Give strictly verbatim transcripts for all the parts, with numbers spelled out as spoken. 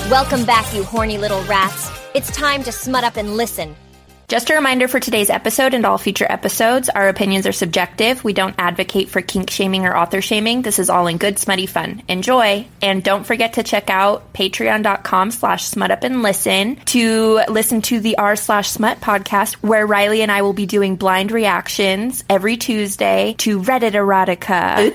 Welcome back, you horny little rats. It's time to smut up and listen. Just a reminder for today's episode and all future episodes, our opinions are subjective. We don't advocate for kink shaming or author shaming. This is all in good, smutty fun. Enjoy. And don't forget to check out patreon.com slash smut up and listen to listen to the r slash smut podcast, where Riley and I will be doing blind reactions every Tuesday to Reddit erotica.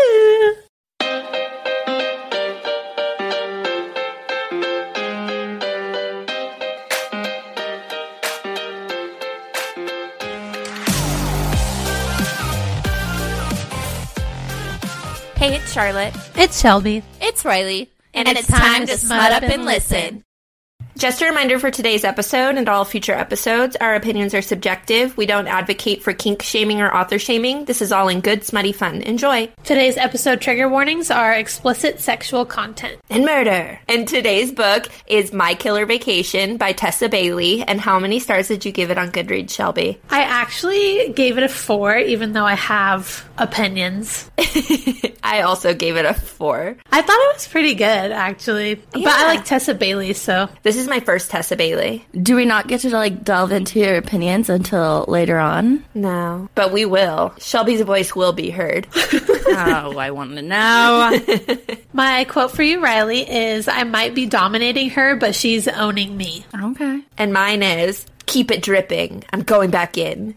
Hey, it's Charlotte. It's Shelby. It's Riley. And, and it's, it's time, time to smut up and listen. Just a reminder for today's episode and all future episodes, our opinions are subjective. We don't advocate for kink shaming or author shaming. This is all in good, smutty fun. Enjoy. Today's episode trigger warnings are explicit sexual content. And murder. And today's book is My Killer Vacation by Tessa Bailey. And how many stars did you give it on Goodreads, Shelby? I actually gave it a four, even though I have opinions. I also gave it a four. I thought it was pretty good, actually. Yeah. But I like Tessa Bailey, so... This is my first Tessa Bailey. Do we not get to, like, delve into your opinions until later on? No. But we will. Shelby's voice will be heard. Oh, I want to know. My quote for you, Riley, is, I might be dominating her, but she's owning me. Okay. And mine is, keep it dripping. I'm going back in.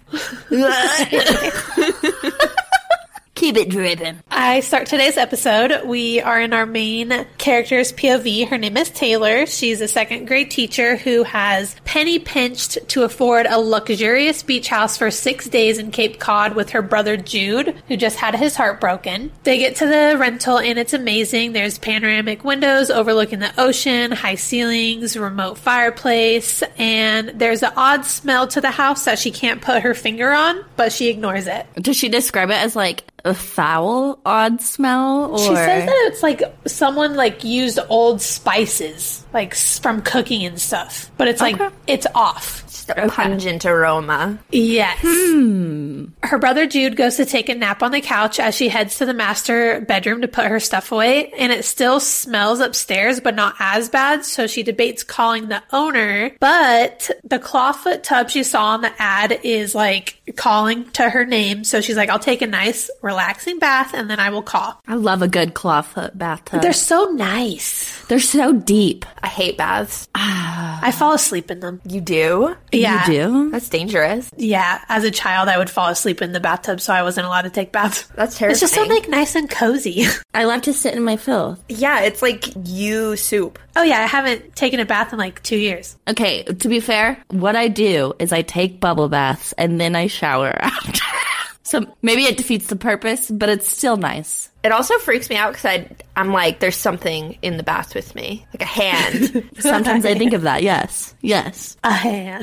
Keep it dripping. I start today's episode. We are in our main character's P O V. Her name is Taylor. She's a second grade teacher who has penny pinched to afford a luxurious beach house for six days in Cape Cod with her brother Jude, who just had his heart broken. They get to the rental and it's amazing. There's panoramic windows overlooking the ocean, high ceilings, remote fireplace, and there's an odd smell to the house that she can't put her finger on, but she ignores it. Does she describe it as like a foul, odd smell? Or? She says that it's like someone like used old spices, like from cooking and stuff. But it's like, okay. It's off. Just a pungent aroma. Yes. Hmm. Her brother Jude goes to take a nap on the couch as she heads to the master bedroom to put her stuff away. And it still smells upstairs, but not as bad. So she debates calling the owner. But the clawfoot tub she saw on the ad is like calling to her name. So she's like, I'll take a nice relaxing bath and then I will call. I love a good clawfoot bathtub. They're so nice. They're so deep. I hate baths. I fall asleep in them. You do? Yeah. You do? That's dangerous. Yeah. As a child, I would fall asleep in the bathtub, so I wasn't allowed to take baths. That's terrifying. It's just so like nice and cozy. I love to sit in my filth. Yeah, it's like you soup. Oh yeah, I haven't taken a bath in like two years. Okay, to be fair, what I do is I take bubble baths and then I shower after. So maybe it defeats the purpose, but it's still nice. It also freaks me out because I'm like, there's something in the bath with me. Like a hand. Sometimes I think of that, yes. Yes. A hand.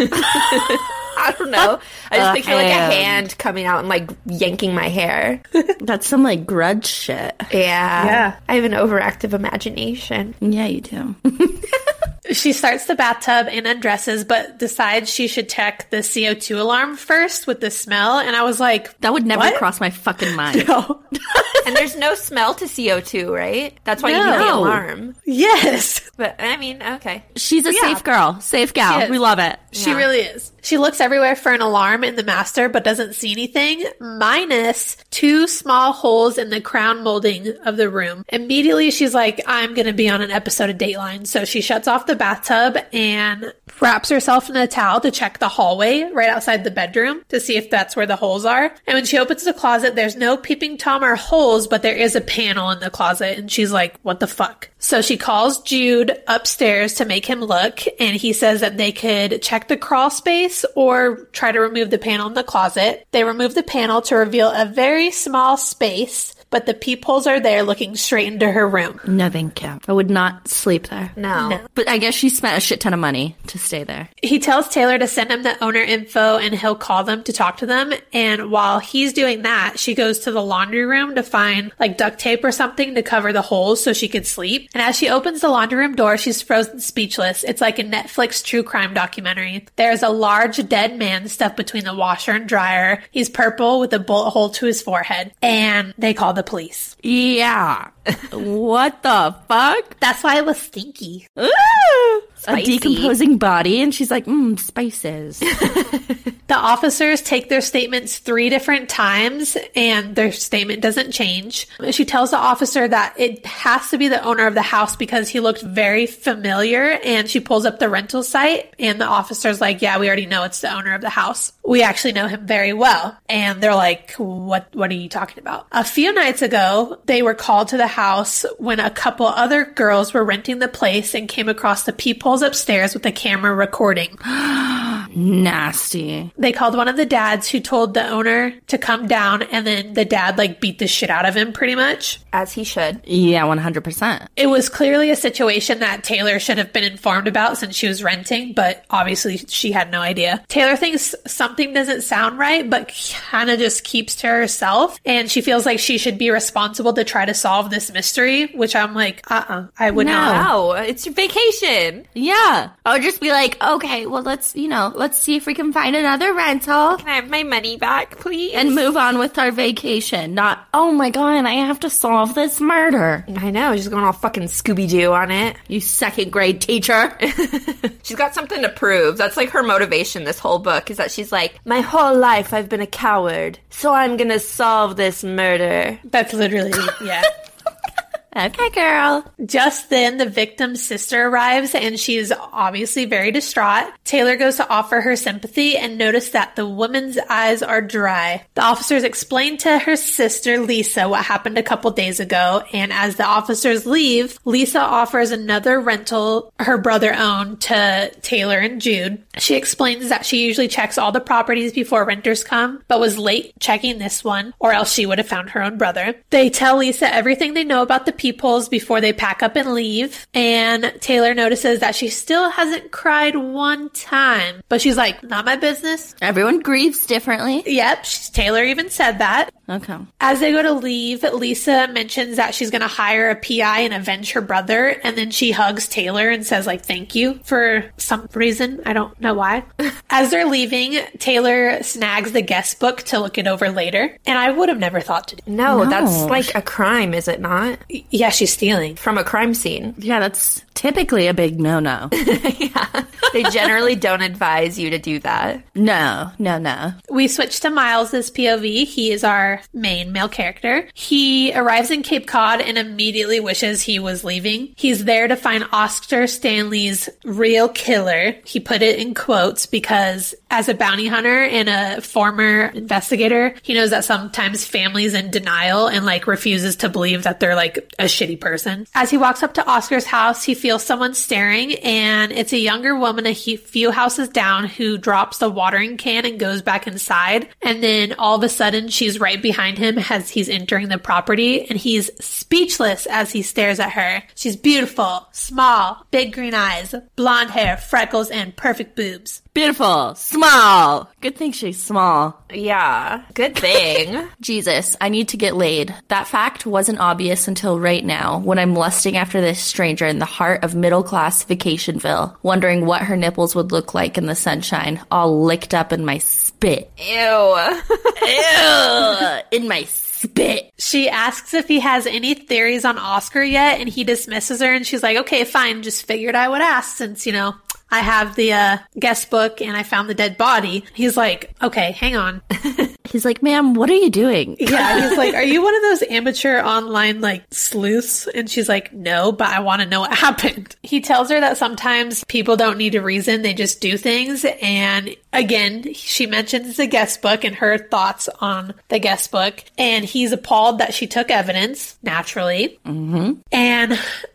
I don't know. I just a picture hand. like a hand coming out and like yanking my hair. That's some like grudge shit. Yeah. Yeah. I have an overactive imagination. Yeah, you do. She starts the bathtub and undresses, but decides she should check the C O two alarm first with the smell. And I was like, that would never what? cross my fucking mind. No. And there's no smell to C O two, right? That's why No. you need the alarm. Yes. But, I mean, okay. She's a Yeah. safe girl. Safe gal. She is. We love it. She Yeah. really is. She looks everywhere for an alarm in the master, but doesn't see anything, minus two small holes in the crown molding of the room. Immediately, she's like, I'm going to be on an episode of Dateline. So she shuts off the bathtub and wraps herself in a towel to check the hallway right outside the bedroom to see if that's where the holes are. And when she opens the closet, there's no peeping Tom or holes, but there is a panel in the closet. And she's like, what the fuck? So she calls Jude upstairs to make him look, and he says that they could check the crawl space or try to remove the panel in the closet. They remove the panel to reveal a very small space, but the peepholes are there looking straight into her room. No, thank you. I would not sleep there. No. No. But I guess she spent a shit ton of money to stay there. He tells Taylor to send him the owner info and he'll call them to talk to them. And while he's doing that, she goes to the laundry room to find like duct tape or something to cover the holes so she could sleep. And as she opens the laundry room door, she's frozen speechless. It's like a Netflix true crime documentary. There's a large dead man stuffed between the washer and dryer. He's purple with a bullet hole to his forehead. And they call the police. Yeah. What the fuck? That's why it was stinky. Ooh, a decomposing body, and she's like, mmm, spices. The officers take their statements three different times, and their statement doesn't change. She tells the officer that it has to be the owner of the house because he looked very familiar, and she pulls up the rental site, and the officer's like, yeah, we already know it's the owner of the house. We actually know him very well. And they're like, what, what are you talking about? A few nights ago, they were called to the house when a couple other girls were renting the place and came across the peepholes upstairs with a camera recording. Nasty. They called one of the dads who told the owner to come down, and then the dad like beat the shit out of him pretty much. As he should. Yeah, one hundred percent. It was clearly a situation that Taylor should have been informed about since she was renting, but obviously she had no idea. Taylor thinks something doesn't sound right, but kind of just keeps to herself, and she feels like she should be responsible to try to solve this mystery, which I'm like, uh-uh, I would No. not. No, it's your vacation. Yeah. I would just be like, okay, well, let's, you know, let's see if we can find another rental Can I have my money back, please? and move on with our vacation. Not, oh my God, I have to solve this murder. I know, she's going all fucking Scooby-Doo on it. You second grade teacher. She's got something to prove. That's like her motivation this whole book, is that she's like, my whole life I've been a coward, so I'm gonna solve this murder. That's literally, yeah. Okay, girl. Just then, the victim's sister arrives, and she is obviously very distraught. Taylor goes to offer her sympathy and notice that the woman's eyes are dry. The officers explain to her sister, Lisa, what happened a couple days ago, and as the officers leave, Lisa offers another rental her brother owned to Taylor and Jude. She explains that she usually checks all the properties before renters come, but was late checking this one, or else she would have found her own brother. They tell Lisa everything they know about the peepholes before they pack up and leave, and Taylor notices that she still hasn't cried one time, but she's like, not my business. Everyone grieves differently. Yep, Taylor even said that. Okay. As they go to leave, Lisa mentions that she's going to hire a P I and avenge her brother, and then she hugs Taylor and says, like, thank you for some reason. I don't know why. As they're leaving, Taylor snags the guest book to look it over later, and I would have never thought to do. No, No. that's like a crime, is it not? Yeah, she's stealing. From a crime scene. Yeah, that's typically a big no-no. Yeah. They generally don't advise you to do that. No, no, no. We switch to Miles' P O V. He is our main male character. He arrives in Cape Cod and immediately wishes he was leaving. He's there to find Oscar Stanley's real killer. He put it in quotes because as a bounty hunter and a former investigator, he knows that sometimes families in denial and like refuses to believe that they're like a shitty person. As he walks up to Oscar's house, he feels someone staring, and it's a younger woman a few houses down who drops the watering can and goes back inside. And then all of a sudden, she's right behind him as he's entering the property, and he's speechless as he stares at her. She's beautiful, small, big green eyes, blonde hair, freckles, and perfect boobs. Beautiful. Small. Good thing she's small. Yeah. Good thing. Jesus, I need to get laid. That fact wasn't obvious until right now, when I'm lusting after this stranger in the heart of middle-class Vacationville, wondering what her nipples would look like in the sunshine, all licked up in my spit. Ew. Ew, in my spit. She asks if he has any theories on Oscar yet, and he dismisses her, and she's like, okay, fine, just figured I would ask since, you know, I have the uh, guest book and I found the dead body. He's like, okay, hang on. He's like, ma'am, what are you doing? Yeah, he's like, are you one of those amateur online like sleuths? And she's like, no, but I want to know what happened. He tells her that sometimes people don't need a reason, they just do things. And again, she mentions the guest book and her thoughts on the guest book. And he's appalled that she took evidence, naturally. Mm-hmm. And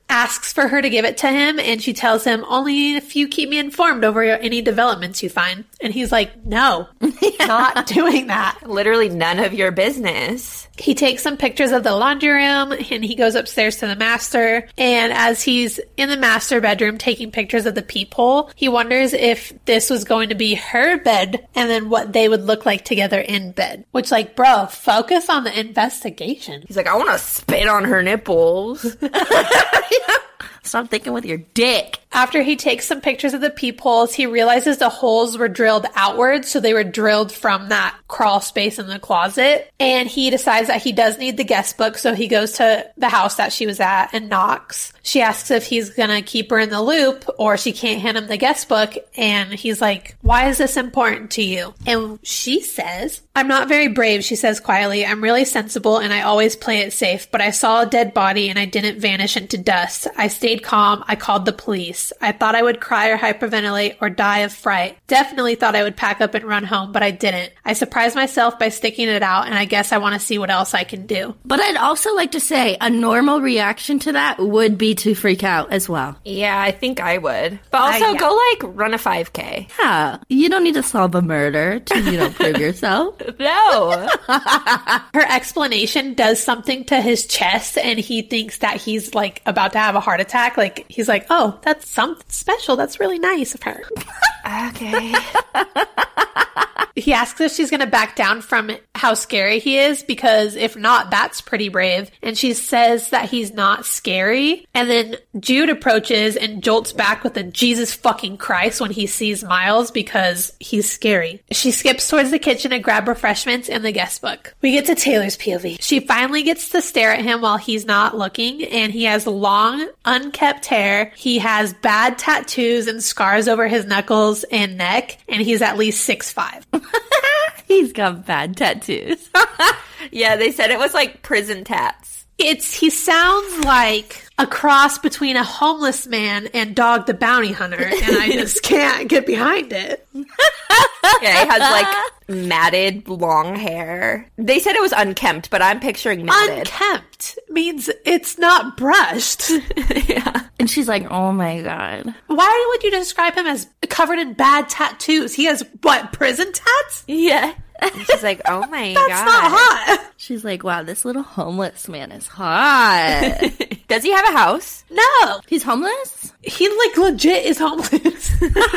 asks for her to give it to him, and she tells him, only if you keep me informed over any developments you find. And he's like, no, not doing that. Literally none of your business. He takes some pictures of the laundry room, and he goes upstairs to the master. And as he's in the master bedroom taking pictures of the peephole, he wonders if this was going to be her bed and then what they would look like together in bed. Which, like, bro, focus on the investigation. He's like, I want to spit on her nipples. Stop thinking with your dick. After he takes some pictures of the peepholes, he realizes the holes were drilled outwards, so they were drilled from that crawl space in the closet. And he decides that he does need the guest book, so he goes to the house that she was at and knocks. She asks if he's gonna keep her in the loop or she can't hand him the guest book, and he's like, why is this important to you? And she says, I'm not very brave, she says quietly. I'm really sensible and I always play it safe, but I saw a dead body and I didn't vanish into dust. I stayed calm. I called the police. I thought I would cry or hyperventilate or die of fright. Definitely thought I would pack up and run home, but I didn't. I surprised myself by sticking it out, and I guess I want to see what else I can do. But I'd also like to say a normal reaction to that would be to freak out as well. Yeah, I think I would. But also I, yeah. go, like, run a five K. Yeah. You don't need to solve a murder to, you know, prove yourself. No. Her explanation does something to his chest, and he thinks that he's, like, about to have a heart attack. Like, he's like, oh, that's something special. That's really nice of her. Okay. He asks if she's going to back down from how scary he is, because if not, that's pretty brave. And she says that he's not scary. And then Jude approaches and jolts back with a Jesus fucking Christ when he sees Miles, because he's scary. She skips towards the kitchen to grab refreshments and the guest book. We get to Taylor's P O V. She finally gets to stare at him while he's not looking, and he has long, unkept hair. He has bad tattoos and scars over his knuckles and neck, and he's at least six five. He's got bad tattoos. Yeah, they said it was like prison tats. It's, he sounds like a cross between a homeless man and Dog the Bounty Hunter, and I just can't get behind it. Yeah, he has like matted long hair. They said it was unkempt, but I'm picturing matted. Unkempt means it's not brushed. Yeah. And she's like, oh my God. Why would you describe him as covered in bad tattoos? He has, what, prison tats? Yeah. And she's like, oh my That's God. That's not hot. She's like, wow, this little homeless man is hot. Does he have a house? No. He's homeless? He, like, legit is homeless.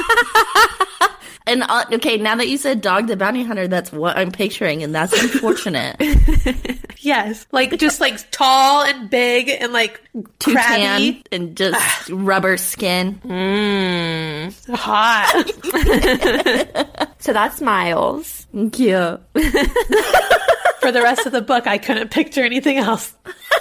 And, uh, okay, now that you said Dog the Bounty Hunter, that's what I'm picturing, and that's unfortunate. Yes. Like, just, like, tall and big and, like, Too crabby. tan and just rubber skin. Mmm. Hot. So that's Miles. Cute. For the rest of the book, I couldn't picture anything else.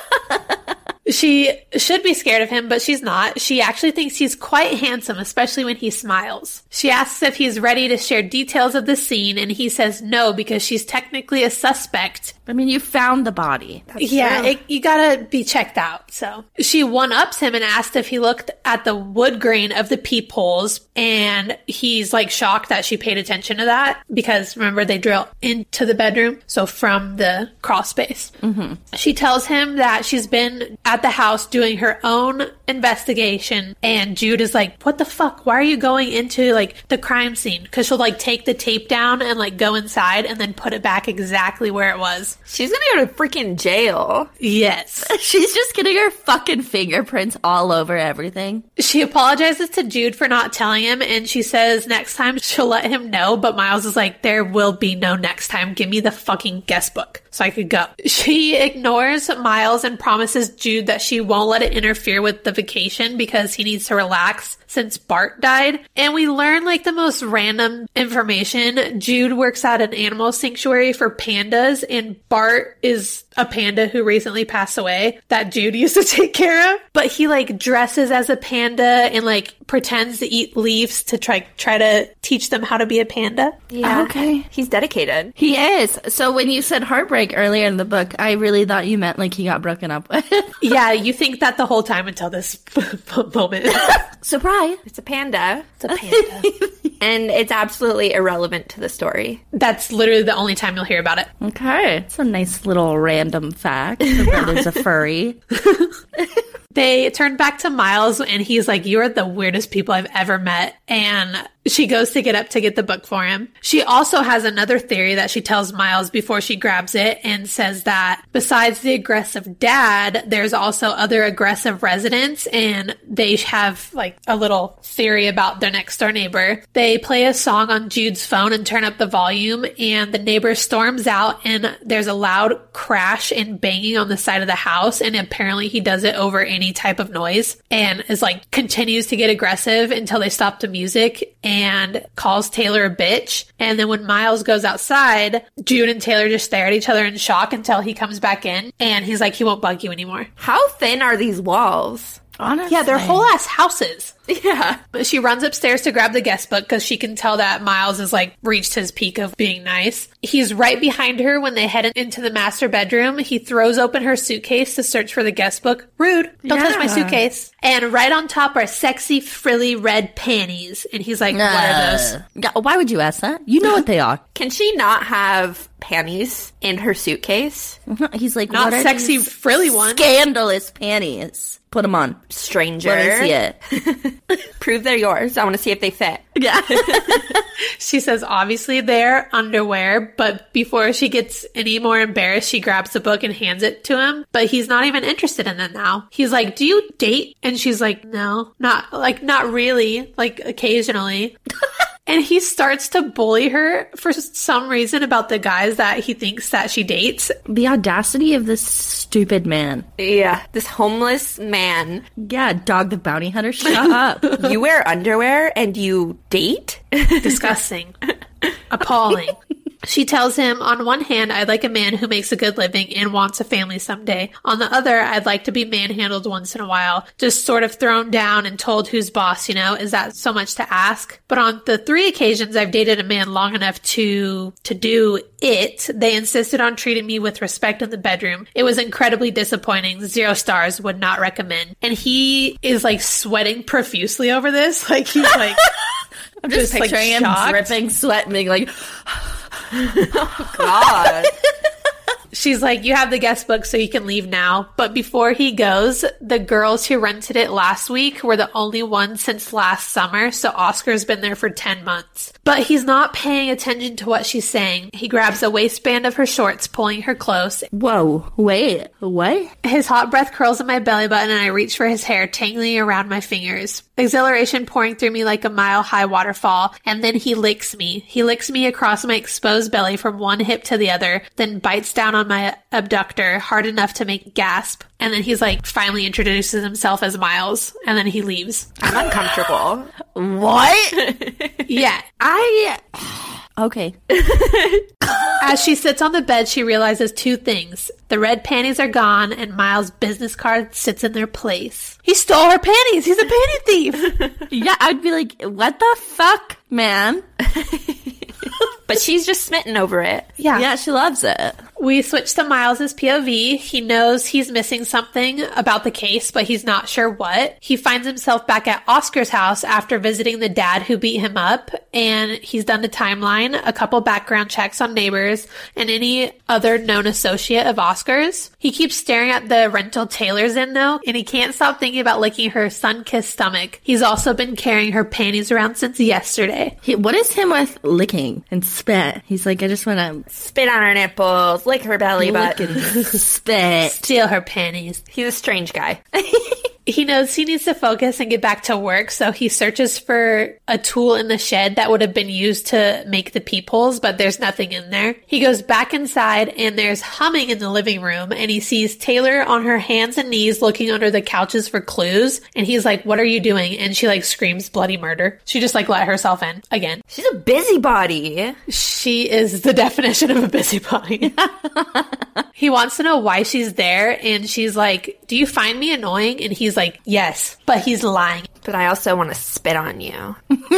She should be scared of him, but she's not. She actually thinks he's quite handsome, especially when he smiles. She asks if he's ready to share details of the scene, and he says no, because she's technically a suspect. I mean, you found the body. That's yeah, true. it, you gotta be checked out. So she one-ups him and asked if he looked at the wood grain of the peepholes, and he's like shocked that she paid attention to that, because remember, they drill into the bedroom, so from the crawl space. Mm-hmm. She tells him that she's been at the house doing her own investigation, and Jude is like, what the fuck, why are you going into like the crime scene? Because she'll like take the tape down and like go inside and then put it back exactly where it was. She's gonna go to freaking jail. Yes. She's just getting her fucking fingerprints all over everything. She apologizes to Jude for not telling him, and she says next time she'll let him know, but Miles is like, there will be no next time. Give me the fucking guest book so I could go. She ignores Miles and promises Jude that she won't let it interfere with the vacation because he needs to relax since Bart died. And we learn like the most random information. Jude works at an animal sanctuary for pandas, and Bart is a panda who recently passed away that Jude used to take care of. But he like dresses as a panda and like pretends to eat leaves to try try to teach them how to be a panda. Yeah. Okay. He's dedicated. He is. So when you said heartbreak earlier in the book, I really thought you meant like he got broken up with. Yeah, you think that the whole time until this moment. Surprise. It's a panda. It's a panda. And it's absolutely irrelevant to the story. That's literally the only time you'll hear about it. Okay. It's a nice little random fact. The brother's a furry. They turn back to Miles and he's like, "You are the weirdest people I've ever met." And she goes to get up to get the book for him. She also has another theory that she tells Miles before she grabs it and says that besides the aggressive dad, there's also other aggressive residents, and they have like a little theory about their next door neighbor. They play a song on Jude's phone and turn up the volume, and the neighbor storms out and there's a loud crash and banging on the side of the house, and apparently he does it over any type of noise and is like continues to get aggressive until they stop the music and calls Taylor a bitch. And then when Miles goes outside, Jude and Taylor just stare at each other in shock until he comes back in and he's like, he won't bug you anymore. How thin are these walls? Honestly. Yeah, they're whole ass houses. Yeah. But she runs upstairs to grab the guest book because she can tell that Miles has like reached his peak of being nice. He's right behind her when they head into the master bedroom. He throws open her suitcase to search for the guest book. Rude. Don't Yeah. touch my suitcase. And right on top are sexy, frilly red panties. And he's like, what are those? Uh, yeah, why would you ask that? You know what they are. Can she not have panties in her suitcase? He's like, Not what are sexy, these frilly ones. Scandalous panties. Put them on. Stranger. Let me see it. Prove they're yours. I want to see if they fit. Yeah. She says, obviously they're underwear, but before she gets any more embarrassed, she grabs the book and hands it to him, but he's not even interested in it now. He's like, do you date? And she's like, no, not like, not really, like occasionally. And he starts to bully her for some reason about the guys that he thinks that she dates. The audacity of this stupid man. Yeah. This homeless man. Yeah, Dog the Bounty Hunter, shut up. You wear underwear and you date? Disgusting. Appalling. She tells him, on one hand, I'd like a man who makes a good living and wants a family someday. On the other, I'd like to be manhandled once in a while, just sort of thrown down and told who's boss, you know? Is that so much to ask? But on the three occasions I've dated a man long enough to, to do it, they insisted on treating me with respect in the bedroom. It was incredibly disappointing. Zero stars, would not recommend. And he is like sweating profusely over this. Like he's like, I'm just, just, like, picturing him shocked. dripping sweat and being like, Oh, God. She's like, you have the guest book so you can leave now. But before he goes, the girls who rented it last week were the only ones since last summer, so Oscar's been there for ten months. But he's not paying attention to what she's saying. He grabs the waistband of her shorts, pulling her close. whoa, wait, what? His hot breath curls in my belly button and I reach for his hair, tangling around my fingers. Exhilaration pouring through me like a mile-high waterfall, and then he licks me. He licks me across my exposed belly from one hip to the other, then bites down on my abductor hard enough to make a gasp. And then he's like, finally introduces himself as Miles, and then he leaves. I'm uncomfortable. What? Yeah. I... Okay. As she sits on the bed, she realizes two things. The red panties are gone, and Miles' business card sits in their place. He stole her panties! He's a panty thief! Yeah, I'd be like, what the fuck, man? But she's just smitten over it. Yeah. Yeah, she loves it. We switch to Miles' P O V. He knows he's missing something about the case, but he's not sure what. He finds himself back at Oscar's house after visiting the dad who beat him up, and he's done the timeline, a couple background checks on neighbors, and any other known associate of Oscar's. He keeps staring at the rental Taylor's in, though, and he can't stop thinking about licking her sun-kissed stomach. He's also been carrying her panties around since yesterday. He, what is him with licking and spit? He's like, I just want to Spit on her nipples, lick her belly lick button. and spit. Steal her panties. He's a strange guy. He knows he needs to focus and get back to work, so he searches for a tool in the shed that would have been used to make the peepholes, but there's nothing in there. He goes back inside, and there's humming in the living room, and he sees Taylor on her hands and knees looking under the couches for clues, and he's like, what are you doing? And she like screams bloody murder. She just like let herself in again. She's a busybody. She is the definition of a busybody. He wants to know why she's there, and she's like, do you find me annoying? And he's like, yes, but he's lying. But I also want to spit on you.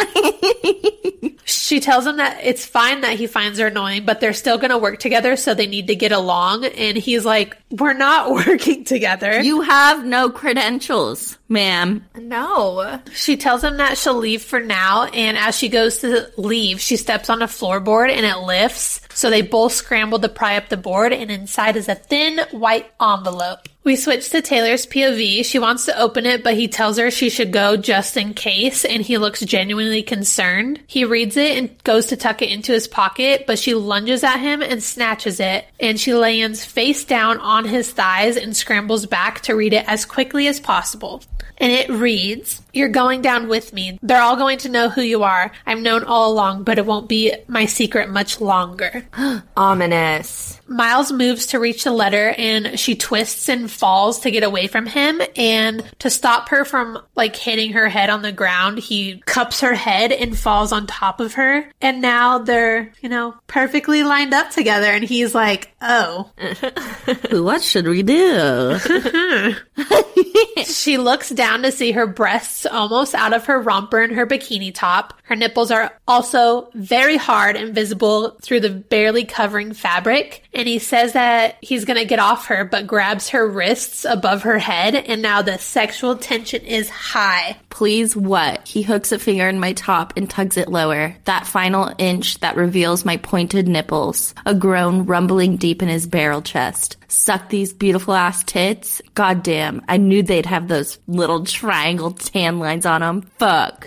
She tells him that it's fine that he finds her annoying, but they're still going to work together, so they need to get along. And he's like, we're not working together. You have no credentials, ma'am. No. She tells him that she'll leave for now, and as she goes to leave, she steps on a floorboard and it lifts. So they both scramble to pry up the board, and inside is a thin white envelope. We switch to Taylor's P O V. She wants to open it, but he tells her she should go just in case, and he looks genuinely concerned. He reads it and goes to tuck it into his pocket, but she lunges at him and snatches it, and she lands face down on his thighs and scrambles back to read it as quickly as possible. And it reads, "You're going down with me. They're all going to know who you are. I've known all along, but it won't be my secret much longer." Ominous. Miles moves to reach the letter, and she twists and falls to get away from him. And to stop her from, like, hitting her head on the ground, he cups her head and falls on top of her. And now they're, you know, perfectly lined up together. And he's like, oh. What should we do? She looks down to see her breasts almost out of her romper and her bikini top. Her nipples are also very hard and visible through the barely covering fabric. And he says that he's going to get off her, but grabs her wrists above her head. And now the sexual tension is high. Please what? He hooks a finger in my top and tugs it lower. That final inch that reveals my pointed nipples. A groan rumbling deep in his barrel chest. Suck these beautiful ass tits. Goddamn, I knew they'd have those little triangle tan lines on them. Fuck.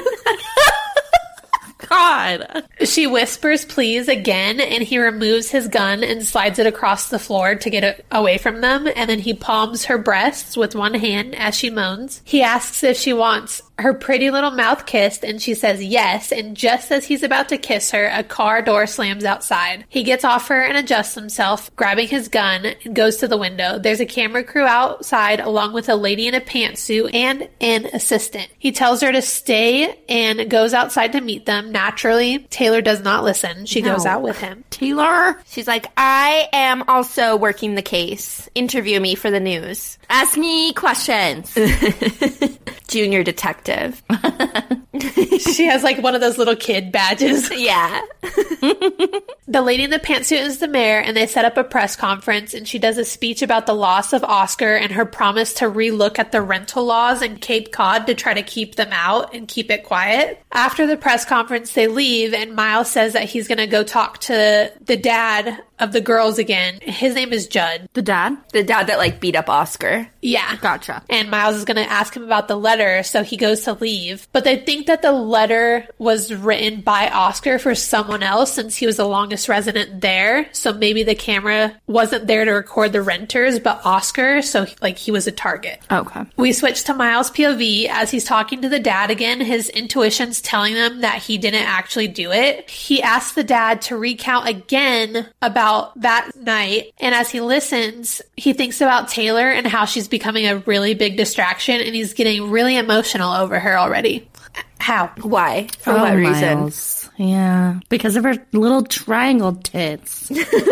God. She whispers please again, and he removes his gun and slides it across the floor to get it away from them, and then he palms her breasts with one hand as she moans. He asks if she wants her pretty little mouth kissed, and she says yes, and just as he's about to kiss her, a car door slams outside. He gets off her and adjusts himself, grabbing his gun, and goes to the window. There's a camera crew outside, along with a lady in a pantsuit and an assistant. He tells her to stay and goes outside to meet them. Naturally, Taylor does not listen. She No. goes out with him. Taylor? She's like, I am also working the case. Interview me for the news. Ask me questions. Junior detective. She has like one of those little kid badges. Yeah. The lady in the pantsuit is the mayor, and they set up a press conference, and she does a speech about the loss of Oscar and her promise to relook at the rental laws in Cape Cod to try to keep them out and keep it quiet. After the press conference, they leave, and Miles says that he's going to go talk to the dad of the girls again. His name is Judd. The dad? The dad that like beat up Oscar. Yeah. Gotcha. And Miles is going to ask him about the letter, so he goes to leave. But they think that the letter was written by Oscar for someone else since he was the longest resident there. So maybe the camera wasn't there to record the renters, but Oscar, so like he was a target. Okay. We switch to Miles' P O V as he's talking to the dad again. His intuition's telling him that he didn't actually do it. He asks the dad to recount again about that night. And as he listens, he thinks about Taylor and how she's becoming a really big distraction, and he's getting really emotional over her already. How? Why? For Oh, what reason? Miles. Yeah, because of her little triangle tits.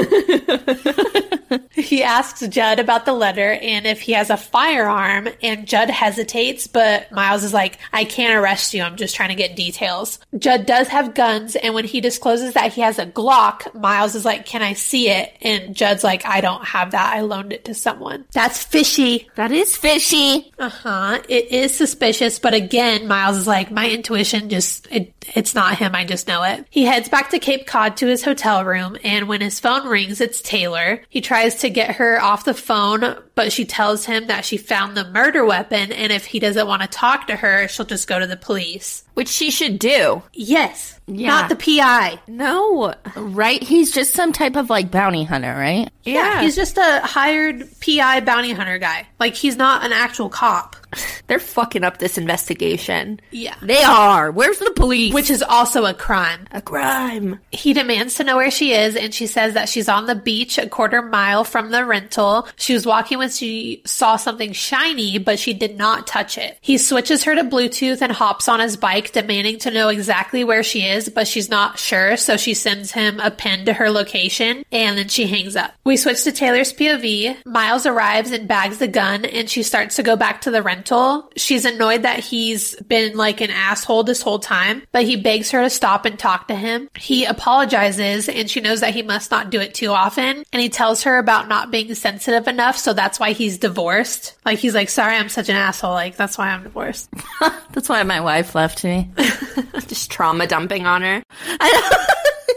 He asks Judd about the letter and if he has a firearm, and Judd hesitates, but Miles is like, I can't arrest you, I'm just trying to get details. Judd does have guns, and when he discloses that he has a Glock, Miles is like, can I see it? And Judd's like, I don't have that, I loaned it to someone. That's fishy. That is fishy. Uh-huh. It is suspicious, but again, Miles is like, my intuition just, it, it's not him, I just know it. He heads back to Cape Cod to his hotel room, and when his phone rings, it's Taylor. He tries to get her off the phone, but she tells him that she found the murder weapon, and if he doesn't want to talk to her, she'll just go to the police. Which she should do. Yes. Yeah. Not the P I. No. Right? He's just some type of like bounty hunter, right? Yeah. He's just a hired P I bounty hunter guy. Like, he's not an actual cop. They're fucking up this investigation. Yeah. They are. Where's the police? Which is also a crime. A crime. He demands to know where she is, and she says that she's on the beach a quarter mile from the rental. She was walking when she saw something shiny, but she did not touch it. He switches her to Bluetooth and hops on his bike, demanding to know exactly where she is, but she's not sure, so she sends him a pin to her location, and then she hangs up. We switch to Taylor's P O V. Miles arrives and bags the gun, and she starts to go back to the rental. She's annoyed that he's been like an asshole this whole time, but he begs her to stop and talk to him. He apologizes, and she knows that he must not do it too often, and he tells her about not being sensitive enough, so that's why he's divorced. Like, he's like, sorry, I'm such an asshole. Like, that's why I'm divorced. That's why my wife left me. Just trauma dumping on her.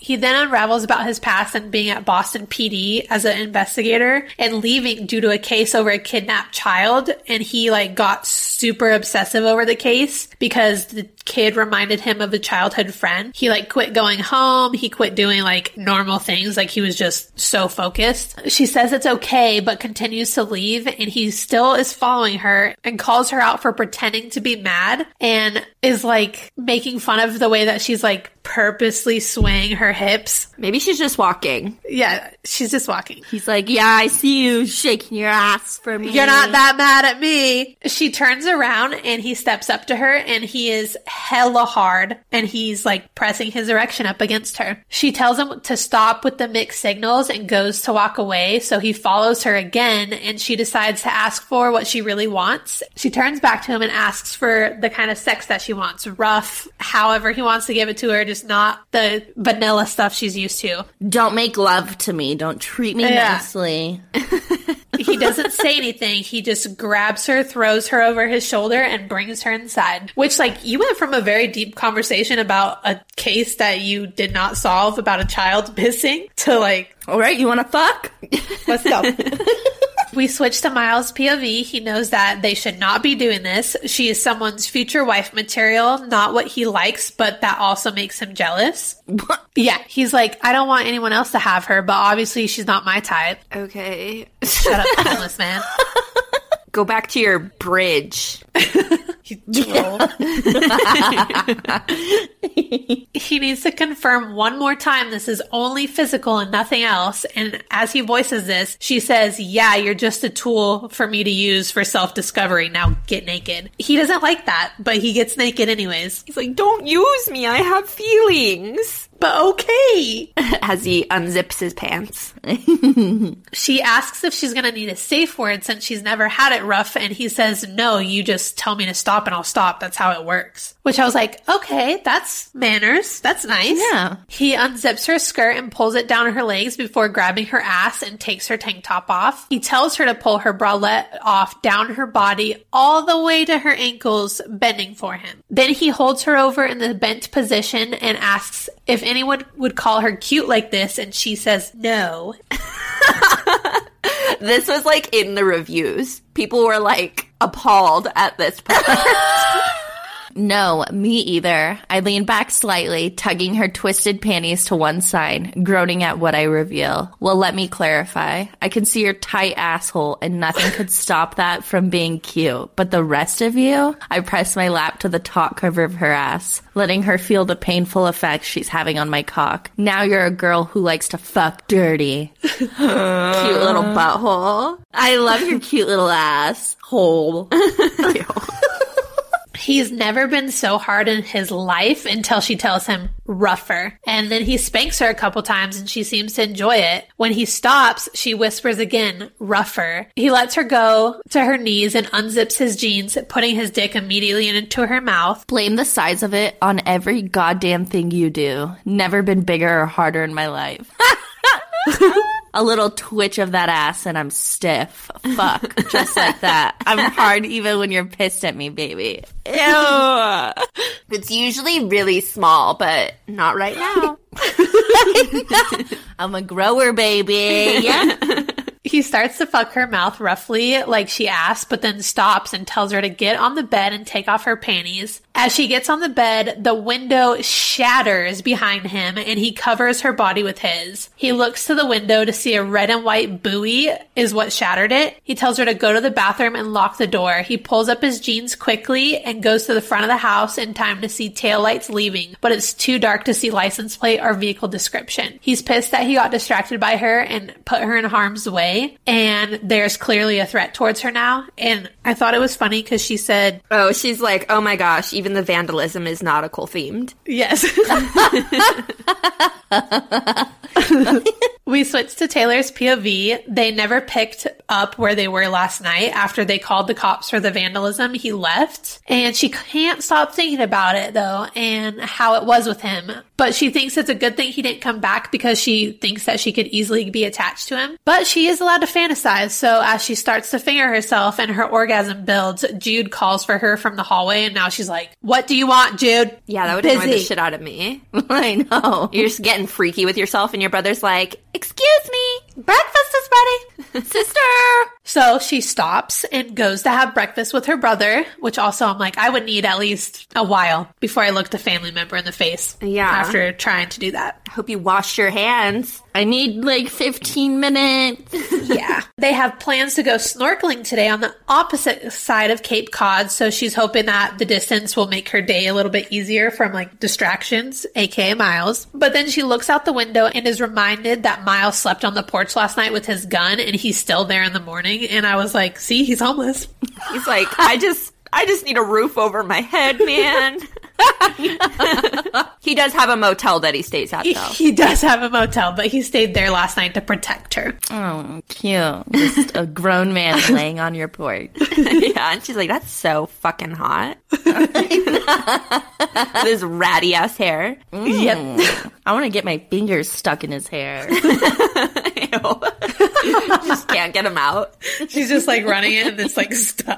He then unravels about his past and being at Boston P D as an investigator and leaving due to a case over a kidnapped child. And he like got super obsessive over the case because the kid reminded him of a childhood friend. He like quit going home. He quit doing like normal things. Like he was just so focused. She says it's okay, but continues to leave, and he still is following her and calls her out for pretending to be mad and is like making fun of the way that she's like purposely swaying her hips. Maybe she's just walking. Yeah, she's just walking. He's like, yeah, I see you shaking your ass for me. You're not that mad at me. She turns around and he steps up to her and he is hella hard and he's like pressing his erection up against her. She tells him to stop with the mixed signals and goes to walk away. So he follows her again and she decides to ask for what she really wants. She turns back to him and asks for the kind of sex that she wants. Rough, however he wants to give it to her, just not the vanilla stuff she's used to. Don't make love to me. Don't treat me Yeah. nicely. He doesn't say anything. He just grabs her, throws her over his shoulder, and brings her inside. Which, like, you went from a very deep conversation about a case that you did not solve about a child missing to, like, All right, you want to fuck? let's go. We switch to Miles' P O V. He knows that they should not be doing this. She is someone's future wife material, not what he likes, but that also makes him jealous. Yeah, he's like, I don't want anyone else to have her, but obviously she's not my type. Okay. Shut up, homeless man. Go back to your bridge. Troll. He needs to confirm one more time this is only physical and nothing else. And as he voices this, she says, yeah, you're just a tool for me to use for self-discovery. Now get naked. He doesn't like that, but he gets naked anyways. He's like, don't use me. I have feelings. But okay. As he unzips his pants. She asks if she's going to need a safe word since she's never had it rough. And he says, no, you just tell me to stop and I'll stop. That's how it works. Which I was like, okay, that's manners. That's nice. Yeah. He unzips her skirt and pulls it down her legs before grabbing her ass and takes her tank top off. He tells her to pull her bralette off down her body all the way to her ankles, bending for him. Then he holds her over in the bent position and asks if anyone would call her cute like this, and she says no. This was like in the reviews. People were like appalled at this part. No, me either. I lean back slightly, tugging her twisted panties to one side, groaning at what I reveal. Well, let me clarify. I can see your tight asshole, and nothing could stop that from being cute. But the rest of you? I press my lap to the taut curve of her ass, letting her feel the painful effects she's having on my cock. Now you're a girl who likes to fuck dirty. Cute little butthole. I love your cute little ass hole. He's never been so hard in his life until she tells him rougher. And then he spanks her a couple times and she seems to enjoy it. When he stops, she whispers again, rougher. He lets her go to her knees and unzips his jeans, putting his dick immediately into her mouth. Blame the size of it on every goddamn thing you do. Never been bigger or harder in my life. A little twitch of that ass and I'm stiff. Fuck. Just like that. I'm hard even when you're pissed at me, baby. Ew. It's usually really small, but not right now. I'm a grower, baby. Yeah. He starts to fuck her mouth roughly, like she asked, but then stops and tells her to get on the bed and take off her panties. As she gets on the bed, the window shatters behind him and he covers her body with his. He looks to the window to see a red and white buoy is what shattered it. He tells her to go to the bathroom and lock the door. He pulls up his jeans quickly and goes to the front of the house in time to see taillights leaving, but it's too dark to see license plate or vehicle description. He's pissed that he got distracted by her and put her in harm's way. And there's clearly a threat towards her now. And I thought it was funny because she said, oh, she's like, oh my gosh, even the vandalism is nautical themed. yes. We switched to Taylor's P O V. They never picked up where they were last night. After they called the cops for the vandalism, he left. And she can't stop thinking about it, though, and how it was with him. But she thinks it's a good thing he didn't come back because she thinks that she could easily be attached to him. But she is allowed to fantasize. So as she starts to finger herself and her orgasm builds, Jude calls for her from the hallway. And now she's like, what do you want, Jude? Yeah, that would Busy. annoy the shit out of me. I know. You're just getting freaky with yourself, and your brother's like, excuse me, breakfast is ready. Sister. So she stops and goes to have breakfast with her brother, which also I'm like, I would need at least a while before I looked a family member in the face. Yeah. After trying to do that. Hope you washed your hands. I need like fifteen minutes. Yeah. They have plans to go snorkeling today on the opposite side of Cape Cod. So she's hoping that the distance will make her day a little bit easier from like distractions, aka Miles. But then she looks out the window and is reminded that Miles slept on the porch last night with his gun and he's still there in the morning. And I was like, see, he's homeless. He's like, I just, I just need a roof over my head, man. He does have a motel that he stays at, though. He does have a motel, but he stayed there last night to protect her. Oh, cute. Just a grown man laying on your porch. Yeah, and she's like, that's so fucking hot. This ratty ass hair. Mm. Yep. I want to get my fingers stuck in his hair. Ew. Just can't get him out. She's just like running it and it's like stuck.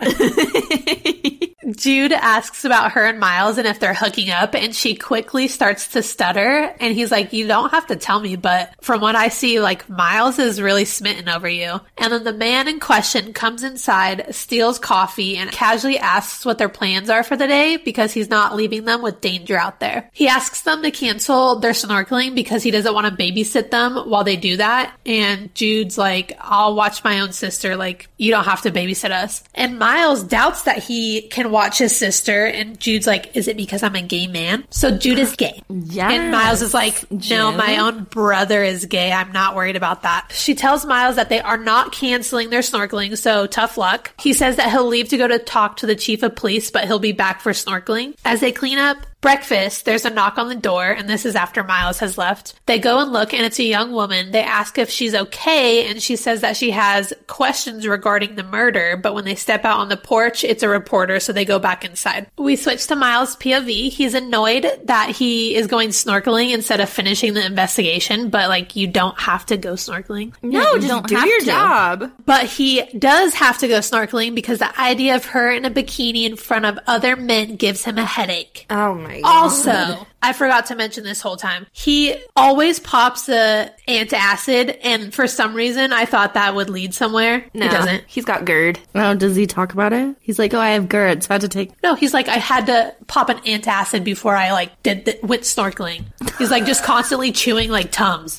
Jude asks about her and Miles and if they're hooking up, and she quickly starts to stutter. And he's like, you don't have to tell me, but from what I see, like, Miles is really smitten over you. And then the man in question comes inside, steals coffee, and casually asks what their plans are for the day because he's not leaving them with danger out there. He asks them to cancel their snorkeling because he doesn't want to babysit them while they do that. And Jude's like, I'll watch my own sister. Like, you don't have to babysit us. And Miles doubts that he can watch his sister, and Jude's like, is it because I'm a gay man? So Jude is gay. Yes. And Miles is like, no, Jude. my own brother is gay. I'm not worried about that. She tells Miles that they are not canceling their snorkeling, so tough luck. He says that he'll leave to go to talk to the chief of police, but he'll be back for snorkeling. As they clean up breakfast, there's a knock on the door, and this is after Miles has left. They go and look, and it's a young woman. They ask if she's okay, and she says that she has questions regarding the murder, but when they step out on the porch, it's a reporter, so they go back inside. We switch to Miles' P O V. He's annoyed that he is going snorkeling instead of finishing the investigation, but, like, you don't have to go snorkeling. No, you just don't do have your to. job. But he does have to go snorkeling because the idea of her in a bikini in front of other men gives him a headache. Oh my god. Also, I forgot to mention this whole time, he always pops the antacid, and for some reason, I thought that would lead somewhere. No, It doesn't. He's got GERD. Oh, does he talk about it? He's like, oh, I have GERD, so I had to take... No, he's like, I had to pop an antacid before I, like, did the, went snorkeling. He's, like, just constantly chewing, like, Tums.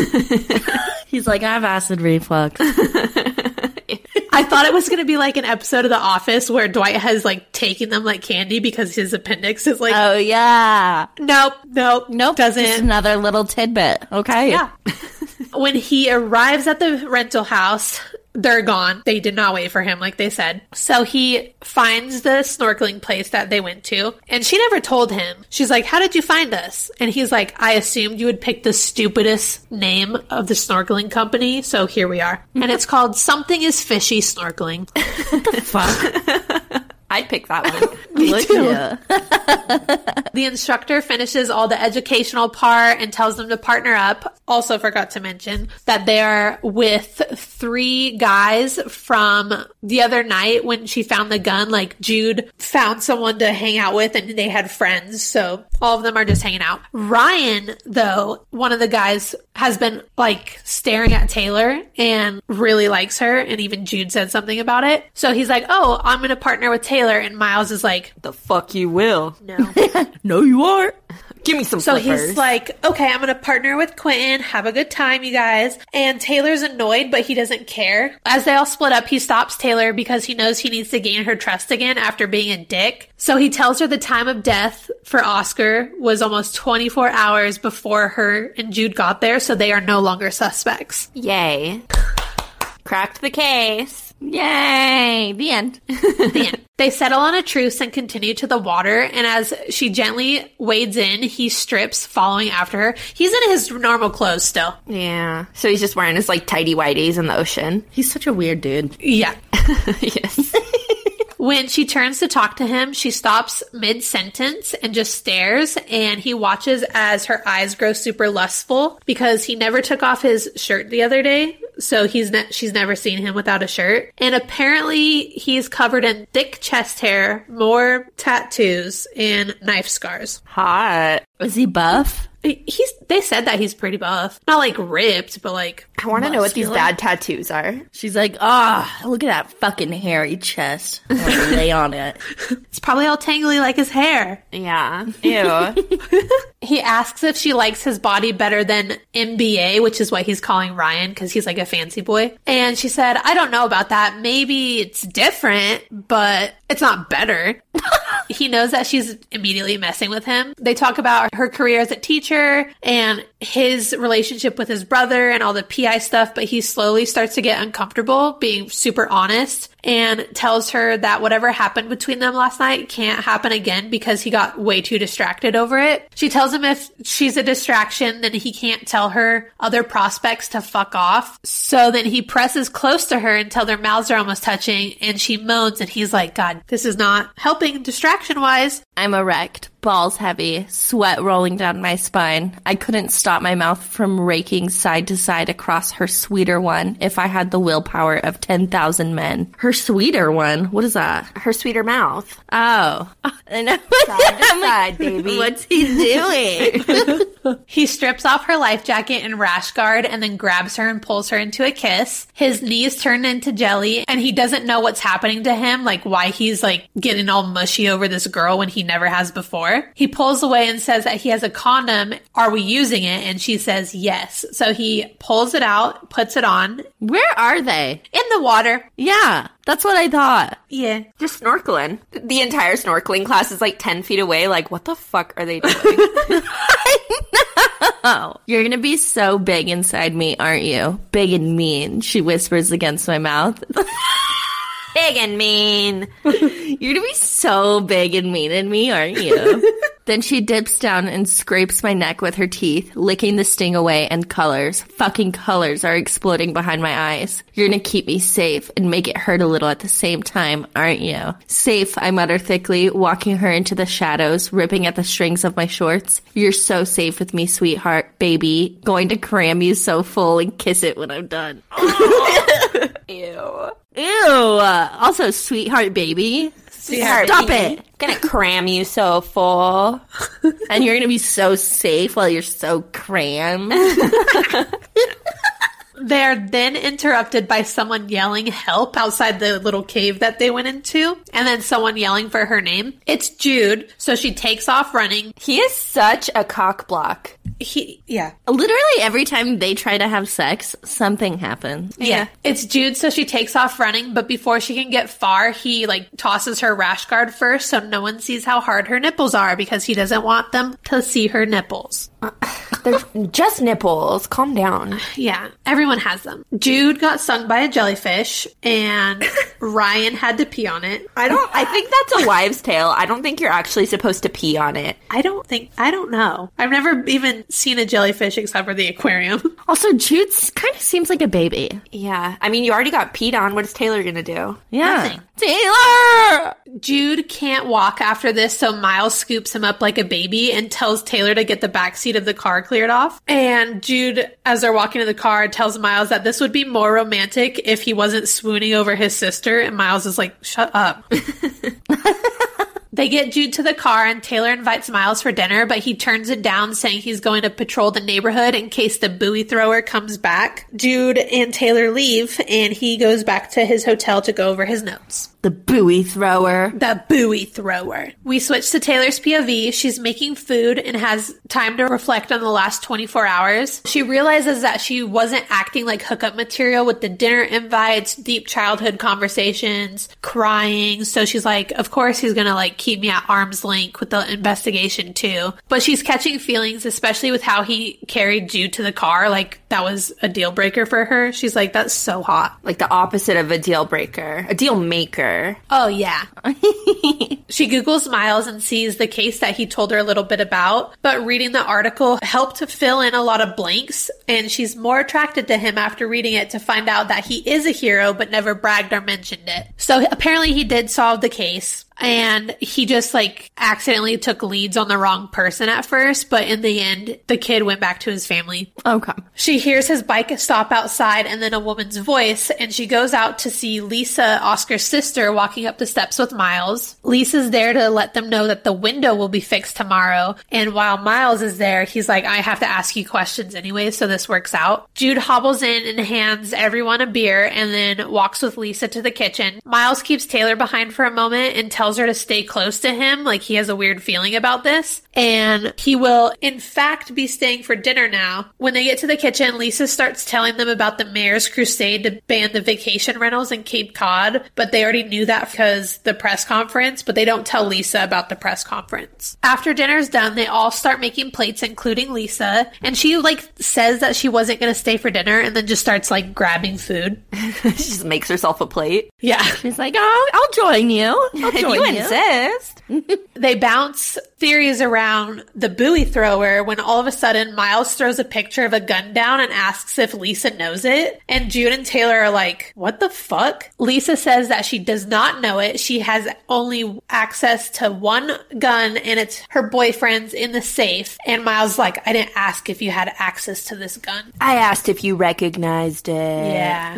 He's like, I have acid reflux. I thought it was going to be like an episode of The Office where Dwight has like taken them like candy because his appendix is like, Oh, yeah. nope, nope, Nope, doesn't. just another little tidbit. Okay. Yeah. When he arrives at the rental house, they're gone. They did not wait for him, like they said. So he finds the snorkeling place that they went to, and she never told him. She's like, how did you find us? And he's like, I assumed you would pick the stupidest name of the snorkeling company, so here we are. And it's called Something is Fishy Snorkeling. What the fuck? I'd pick that one. Me Look too. at The instructor finishes all the educational part and tells them to partner up. Also forgot to mention that they are with three guys from the other night when she found the gun. Like, Jude found someone to hang out with and they had friends. So all of them are just hanging out. Ryan, though, one of the guys has been like staring at Taylor and really likes her. And even Jude said something about it. So he's like, oh, I'm going to partner with Taylor. And Miles is like, The fuck you will. no. No, you aren't. Give me some So flippers. he's like, okay, I'm going to partner with Quentin. Have a good time, you guys. And Taylor's annoyed, but he doesn't care. As they all split up, he stops Taylor because he knows he needs to gain her trust again after being a dick. So he tells her the time of death for Oscar was almost twenty-four hours before her and Jude got there. So they are no longer suspects. Yay. Cracked the case. Yay! The end. The end. They settle on a truce and continue to the water, and as she gently wades in, he strips, following after her. He's in his normal clothes still. Yeah. So he's just wearing his, like, tidy whities in the ocean. He's such a weird dude. Yeah. Yes. When she turns to talk to him, she stops mid-sentence and just stares, and he watches as her eyes grow super lustful because he never took off his shirt the other day, so he's ne- she's never seen him without a shirt. And apparently he's covered in thick chest hair, more tattoos, and knife scars. Hot. Is he buff? He's. They said that he's pretty buff. Not like ripped, but like I want to know what these muscular. bad tattoos are. She's like, ah, oh, look at that fucking hairy chest. I'm gonna lay on it. It's probably all tangly like his hair. Yeah. Ew. He asks if she likes his body better than M B A, which is what he's calling Ryan because he's like a fancy boy. And she said, I don't know about that. Maybe it's different, but it's not better. He knows that she's immediately messing with him. They talk about her career as a teacher and his relationship with his brother and all the P I stuff, but he slowly starts to get uncomfortable being super honest and tells her that whatever happened between them last night can't happen again because he got way too distracted over it. She tells him if she's a distraction, then he can't tell her other prospects to fuck off. So then he presses close to her until their mouths are almost touching, and she moans, and he's like, God, this is not helping distraction-wise. I'm erect, balls heavy, sweat rolling down my spine. I couldn't stop my mouth from raking side to side across her sweeter one if I had the willpower of ten thousand men. Her sweeter one? What is that? Her sweeter mouth. Oh. And I'm Side to I'm like, side, baby. what's he doing? He strips off her life jacket and rash guard and then grabs her and pulls her into a kiss. His knees turn into jelly and he doesn't know what's happening to him, like why he's like getting all mushy over this girl when he never has before. He pulls away and says that he has a condom. Are we using it? And she says yes. So he pulls it out, puts it on Where are they? in the water. Yeah, that's what I thought. Yeah. Just snorkeling. The entire snorkeling class is like ten feet away. Like, what the fuck are they doing? Oh, you're gonna be so big inside me, aren't you? Big and mean, she whispers against my mouth. Big and mean. You're gonna be so big and mean in me, aren't you? Then she dips down and scrapes my neck with her teeth, licking the sting away, and colors, fucking colors, are exploding behind my eyes. You're gonna keep me safe and make it hurt a little at the same time, aren't you? Safe, I mutter thickly, walking her into the shadows, ripping at the strings of my shorts. You're so safe with me, sweetheart, baby. Going to cram you so full and kiss it when I'm done. Ew. Ew. Also, sweetheart, baby. Sweetheart, Stop baby. it. Gonna cram you so full. And you're gonna be so safe while you're so crammed. They're then interrupted by someone yelling help outside the little cave that they went into, and then someone yelling for her name. It's Jude, so she takes off running. He is such a cock block. He, yeah. Literally every time they try to have sex, something happens. Yeah. It's Jude, so she takes off running, but before she can get far, he, like, tosses her rash guard first so no one sees how hard her nipples are because he doesn't want them to see her nipples. Uh, they're just nipples. Calm down. Yeah, everyone has them. Jude got stung by a jellyfish, and Ryan had to pee on it. I don't, I think that's a wives' tale. I don't think you're actually supposed to pee on it. I don't think, I don't know. I've never even seen a jellyfish except for the aquarium. Also, Jude's kind of seems like a baby. Yeah. I mean, you already got peed on. What is Taylor gonna do? Yeah. Nothing. Taylor! Jude can't walk after this, so Miles scoops him up like a baby and tells Taylor to get the backseat of the car cleared off. And Jude, as they're walking to the car, tells Miles that this would be more romantic if he wasn't swooning over his sister. And Miles is like, shut up. They get Jude to the car, and Taylor invites Miles for dinner, but he turns it down, saying he's going to patrol the neighborhood in case the buoy thrower comes back. Jude and Taylor leave, and he goes back to his hotel to go over his notes. The buoy thrower. The buoy thrower. We switch to Taylor's P O V. She's making food and has time to reflect on the last twenty-four hours. She realizes that she wasn't acting like hookup material with the dinner invites, deep childhood conversations, crying. So she's like, of course he's gonna like keep me at arm's length with the investigation too. But she's catching feelings, especially with how he carried Jude to the car. Like, that was a deal breaker for her. She's like, that's so hot. Like the opposite of a deal breaker. A deal maker. Oh, yeah. She Googles Miles and sees the case that he told her a little bit about, but reading the article helped to fill in a lot of blanks, and she's more attracted to him after reading it to find out that he is a hero but never bragged or mentioned it. So apparently he did solve the case. And he just, like, accidentally took leads on the wrong person at first, but in the end, the kid went back to his family. Okay. She hears his bike stop outside and then a woman's voice, and she goes out to see Lisa, Oscar's sister, walking up the steps with Miles. Lisa's there to let them know that the window will be fixed tomorrow, and while Miles is there, he's like, I have to ask you questions anyway, so this works out. Jude hobbles in and hands everyone a beer and then walks with Lisa to the kitchen. Miles keeps Taylor behind for a moment and tells her to stay close to him, like he has a weird feeling about this, and he will in fact be staying for dinner now. When they get to the kitchen, Lisa starts telling them about the mayor's crusade to ban the vacation rentals in Cape Cod, but they already knew that because the press conference, but they don't tell Lisa about the press conference. After dinner's done, they all start making plates, including Lisa, and she like says that she wasn't going to stay for dinner and then just starts like grabbing food. She just makes herself a plate. Yeah. She's like, oh, I'll join you. I'll join you. you. Insist. They bounce theories around the buoy thrower when all of a sudden Miles throws a picture of a gun down and asks if Lisa knows it. And Jude and Taylor are like, what the fuck? Lisa says that she does not know it. She has only access to one gun and it's her boyfriend's in the safe. And Miles is like, I didn't ask if you had access to this gun. I asked if you recognized it. Yeah.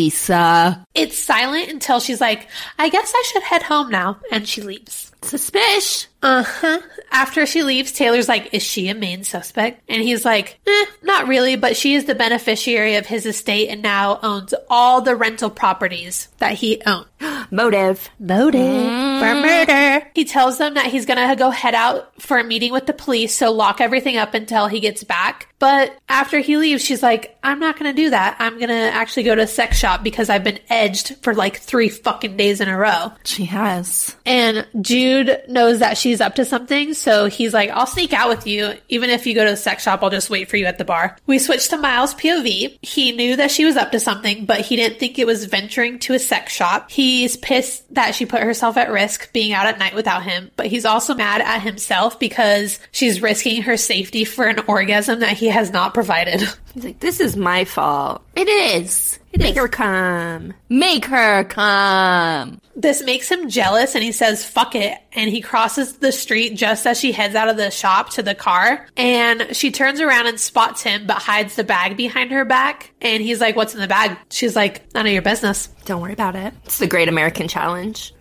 Lisa. It's silent until she's like, I guess I should head home now. And she leaves. Suspish. Uh-huh. After she leaves, Taylor's like, is she a main suspect? And he's like, eh, not really, but she is the beneficiary of his estate and now owns all the rental properties that he owned. Motive. Motive mm. for murder. He tells them that he's gonna go head out for a meeting with the police, so lock everything up until he gets back. But after he leaves, she's like, I'm not gonna do that. I'm gonna actually go to a sex shop because I've been edged for like three fucking days in a row. She has. And Jude knows that she's up to something, so he's like, I'll sneak out with you. Even if you go to the sex shop, I'll just wait for you at the bar. We switched to Miles' P O V. He knew that she was up to something, but he didn't think it was venturing to a sex shop. He's pissed that she put herself at risk being out at night without him, but he's also mad at himself because she's risking her safety for an orgasm that he has not provided. He's like, this is my fault. It is. It Make is. her come. Make her come. This makes him jealous and he says, fuck it. And he crosses the street just as she heads out of the shop to the car. And she turns around and spots him, but hides the bag behind her back. And he's like, what's in the bag? She's like, none of your business. Don't worry about it. It's the Great American Challenge.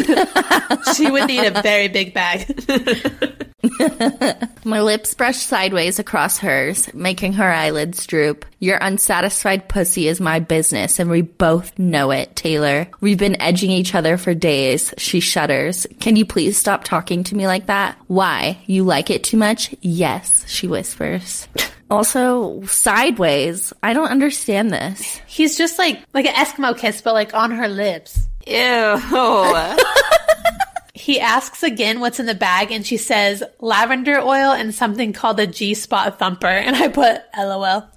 She would need a very big bag. My lips brush sideways across hers, making her eyelids droop. Your unsatisfied pussy is my business, and we both know it, Taylor. We've been edging each other for days. She shudders. Can you please stop talking to me like that? Why? You like it too much? Yes, she whispers. Also, sideways. I don't understand this. He's just like, like an Eskimo kiss, but like on her lips. Ew. He asks again what's in the bag, and she says lavender oil and something called a G-spot thumper. And I put LOL.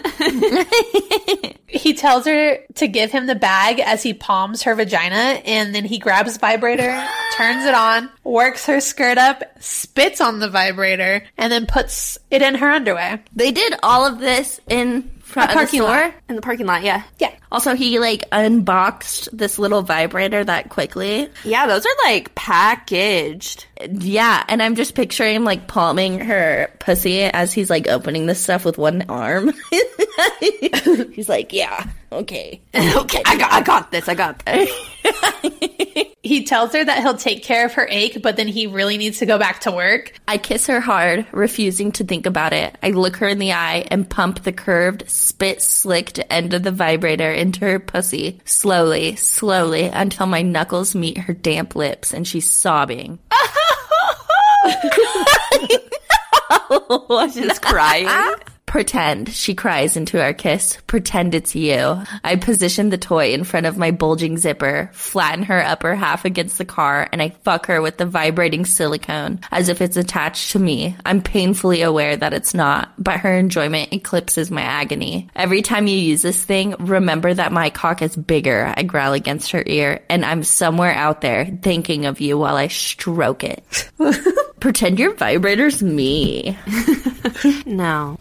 He tells her to give him the bag as he palms her vagina, and then he grabs vibrator, turns it on, works her skirt up, spits on the vibrator, and then puts it in her underwear. They did all of this in front A of the parking store? lot. In the parking lot, yeah. Yeah. Also, he, like, unboxed this little vibrator that quickly. Yeah, those are, like, packaged. Yeah, and I'm just picturing, like, palming her pussy as he's, like, opening this stuff with one arm. He's like, yeah, okay. Okay, I got, I got this, I got this. He tells her that he'll take care of her ache, but then he really needs to go back to work. I kiss her hard, refusing to think about it. I look her in the eye and pump the curved, spit-slicked end of the vibrator into her pussy, slowly, slowly, until my knuckles meet her damp lips and she's sobbing. She's crying. Pretend, she cries into our kiss. Pretend it's you. I position the toy in front of my bulging zipper, flatten her upper half against the car, and I fuck her with the vibrating silicone as if it's attached to me. I'm painfully aware that it's not, but her enjoyment eclipses my agony. Every time you use this thing, remember that my cock is bigger, I growl against her ear, and I'm somewhere out there thinking of you while I stroke it. Pretend your vibrator's me. No.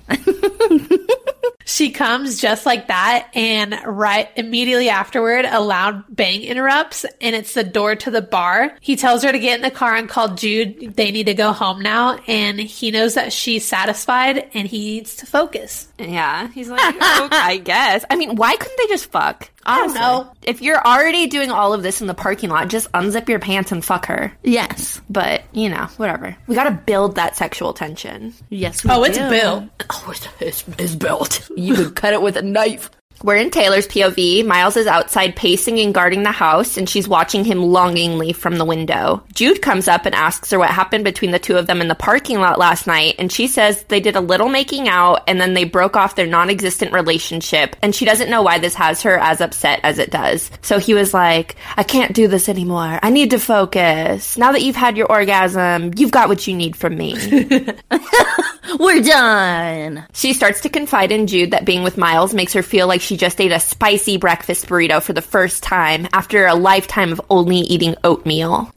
She comes just like that, and right immediately afterward, a loud bang interrupts, and it's the door to the bar. He tells her to get in the car and call Jude. They need to go home now, and he knows that she's satisfied, and he needs to focus. Yeah, he's like, okay, I guess. I mean, why couldn't they just fuck? Honestly. I don't know. If you're already doing all of this in the parking lot, just unzip your pants and fuck her. Yes. But, you know, whatever. We gotta build that sexual tension. Yes, we Oh, do. it's built. Oh, it's, it's, it's built. You could cut it with a knife. We're in Taylor's P O V. Miles is outside pacing and guarding the house, and she's watching him longingly from the window. Jude comes up and asks her what happened between the two of them in the parking lot last night, and she says they did a little making out, and then they broke off their non-existent relationship, and she doesn't know why this has her as upset as it does. So he was like, I can't do this anymore. I need to focus. Now that you've had your orgasm, you've got what you need from me. We're done. She starts to confide in Jude that being with Miles makes her feel like she just ate a spicy breakfast burrito for the first time after a lifetime of only eating oatmeal.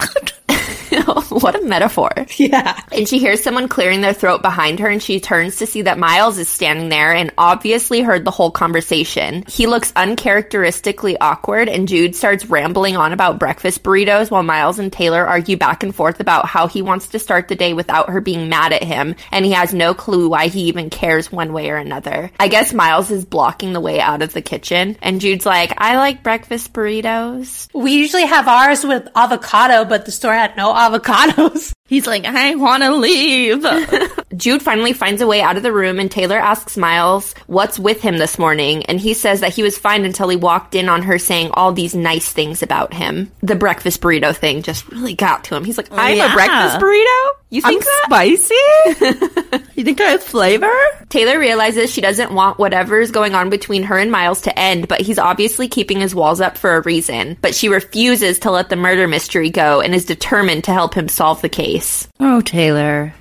What a metaphor. Yeah. And she hears someone clearing their throat behind her, and she turns to see that Miles is standing there and obviously heard the whole conversation. He looks uncharacteristically awkward, and Jude starts rambling on about breakfast burritos while Miles and Taylor argue back and forth about how he wants to start the day without her being mad at him, and he has no clue why he even cares one way or another. I guess Miles is blocking the way out of the kitchen, and Jude's like, I like breakfast burritos. We usually have ours with avocado, but the store had no avocados. He's like, I want to leave. Jude finally finds a way out of the room, and Taylor asks Miles what's with him this morning, and he says that he was fine until he walked in on her saying all these nice things about him. The breakfast burrito thing just really got to him. He's like, I'm yeah. a breakfast burrito? You think I'm that? spicy? You think I have flavor? Taylor realizes she doesn't want whatever's going on between her and Miles to end, but he's obviously keeping his walls up for a reason. But she refuses to let the murder mystery go and is determined to help him solve the case. Oh, Taylor.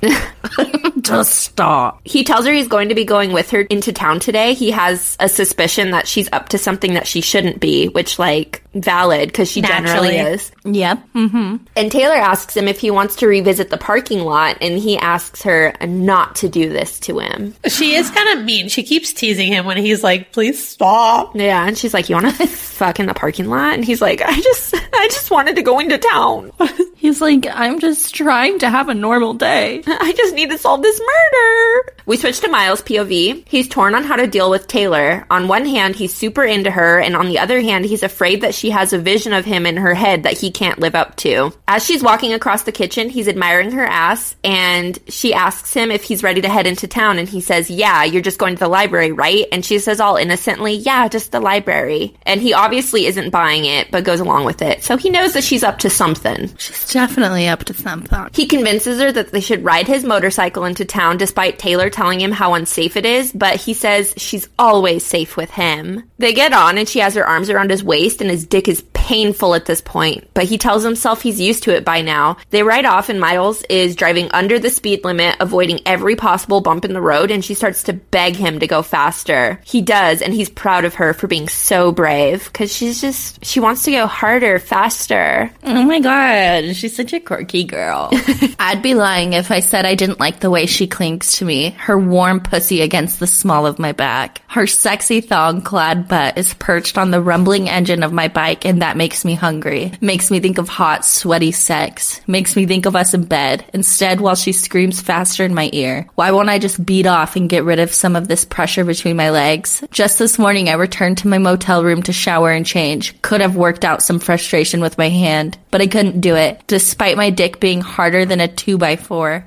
Just stop. He tells her he's going to be going with her into town today. He has a suspicion that she's up to something that she shouldn't be, which, like, valid, because she Naturally. generally is. Yep. Mm-hmm. And Taylor asks him if he wants to revisit the parking lot, and he asks her not to do this to him. She is kind of mean. She keeps teasing him when he's like, please stop. Yeah, and she's like, you want to fuck in the parking lot? And he's like, I just, I just wanted to go into town. He's like, I'm just trying to have a normal day. I just need to solve this murder. We switch to Miles' P O V. He's torn on how to deal with Taylor. On one hand, he's super into her, and on the other hand, he's afraid that she has a vision of him in her head that he can't live up to. As she's walking across the kitchen, he's admiring her ass, and she asks him if he's ready to head into town, and he says, yeah, you're just going to the library, right? And she says all innocently, yeah, just the library. And he obviously isn't buying it, but goes along with it. So he knows that she's up to something. She's definitely up to something. He convinces her that they should ride his motorcycle into town despite Taylor telling him how unsafe it is, but he says she's always safe with him. They get on, and she has her arms around his waist, and his dick is painful at this point, but he tells himself he's used to it by now. They ride off, and Miles is driving under the speed limit, avoiding every possible bump in the road, and she starts to beg him to go faster. He does, and he's proud of her for being so brave, because she's just, she wants to go harder, faster. Oh my god, she's such a quirky girl. I'd be lying if I said I didn't like the way she clings to me, her warm pussy against the small of my back. Her sexy thong-clad butt is perched on the rumbling engine of my bike, and that makes me hungry. Makes me think of hot, sweaty sex. Makes me think of us in bed. Instead, while she screams faster in my ear. Why won't I just beat off and get rid of some of this pressure between my legs? Just this morning, I returned to my motel room to shower and change. Could have worked out some frustration with my hand, but I couldn't do it, despite my dick being harder than a two by four.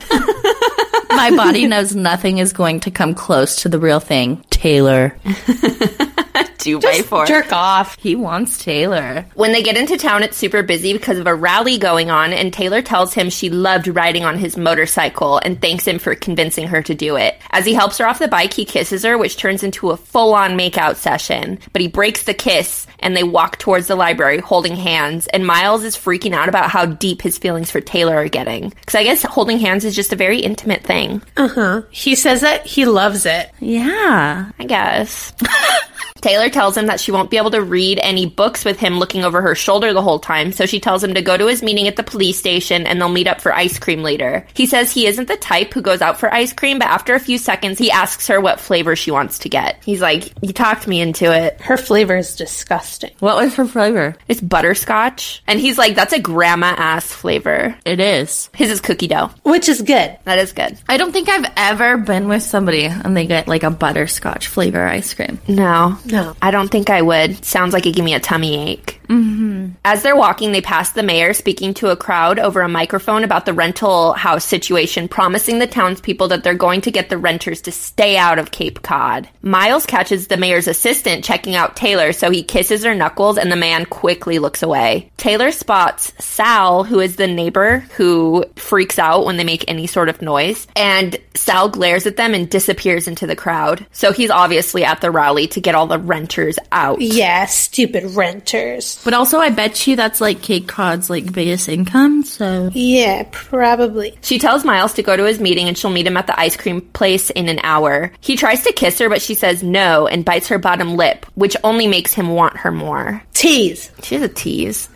My body knows nothing is going to come close to the real thing. Taylor. two by Just four. jerk off. He wants Taylor. When they get into town, it's super busy because of a rally going on, and Taylor tells him she loved riding on his motorcycle and thanks him for convincing her to do it. As he helps her off the bike, he kisses her, which turns into a full-on makeout session. But he breaks the kiss, and they walk towards the library holding hands, and Miles is freaking out about how deep his feelings for Taylor are getting. Because I guess holding hands is just a very intimate thing. Uh-huh. He says that he loves it. Yeah. I guess. Taylor tells him that she won't be able to read any books with him looking over her shoulder the whole time, so she tells him to go to his meeting at the police station and they'll meet up for ice cream later. He says he isn't the type who goes out for ice cream, but after a few seconds, he asks her what flavor she wants to get. He's like, you talked me into it. Her flavor is disgusting. What was her flavor? It's butterscotch. And he's like, that's a grandma-ass flavor. It is. His is cookie dough. Which is good. That is good. I don't think I've ever been with somebody and they get like a butterscotch flavor ice cream. No. No. I don't think I would. Sounds like it gave me a tummy ache. Mm-hmm. As they're walking, they pass the mayor speaking to a crowd over a microphone about the rental house situation, promising the townspeople that they're going to get the renters to stay out of Cape Cod. Miles catches the mayor's assistant checking out Taylor, so he kisses her knuckles and the man quickly looks away. Taylor spots Sal, who is the neighbor who freaks out when they make any sort of noise, and Sal glares at them and disappears into the crowd. So he's obviously at the rally to get all the renters out. Yeah, stupid renters. But also, I bet you that's like Cape Cod's like biggest income, so. Yeah, probably. She tells Miles to go to his meeting and she'll meet him at the ice cream place in an hour. He tries to kiss her, but she says no and bites her bottom lip, which only makes him want her more. Tease. She's a tease.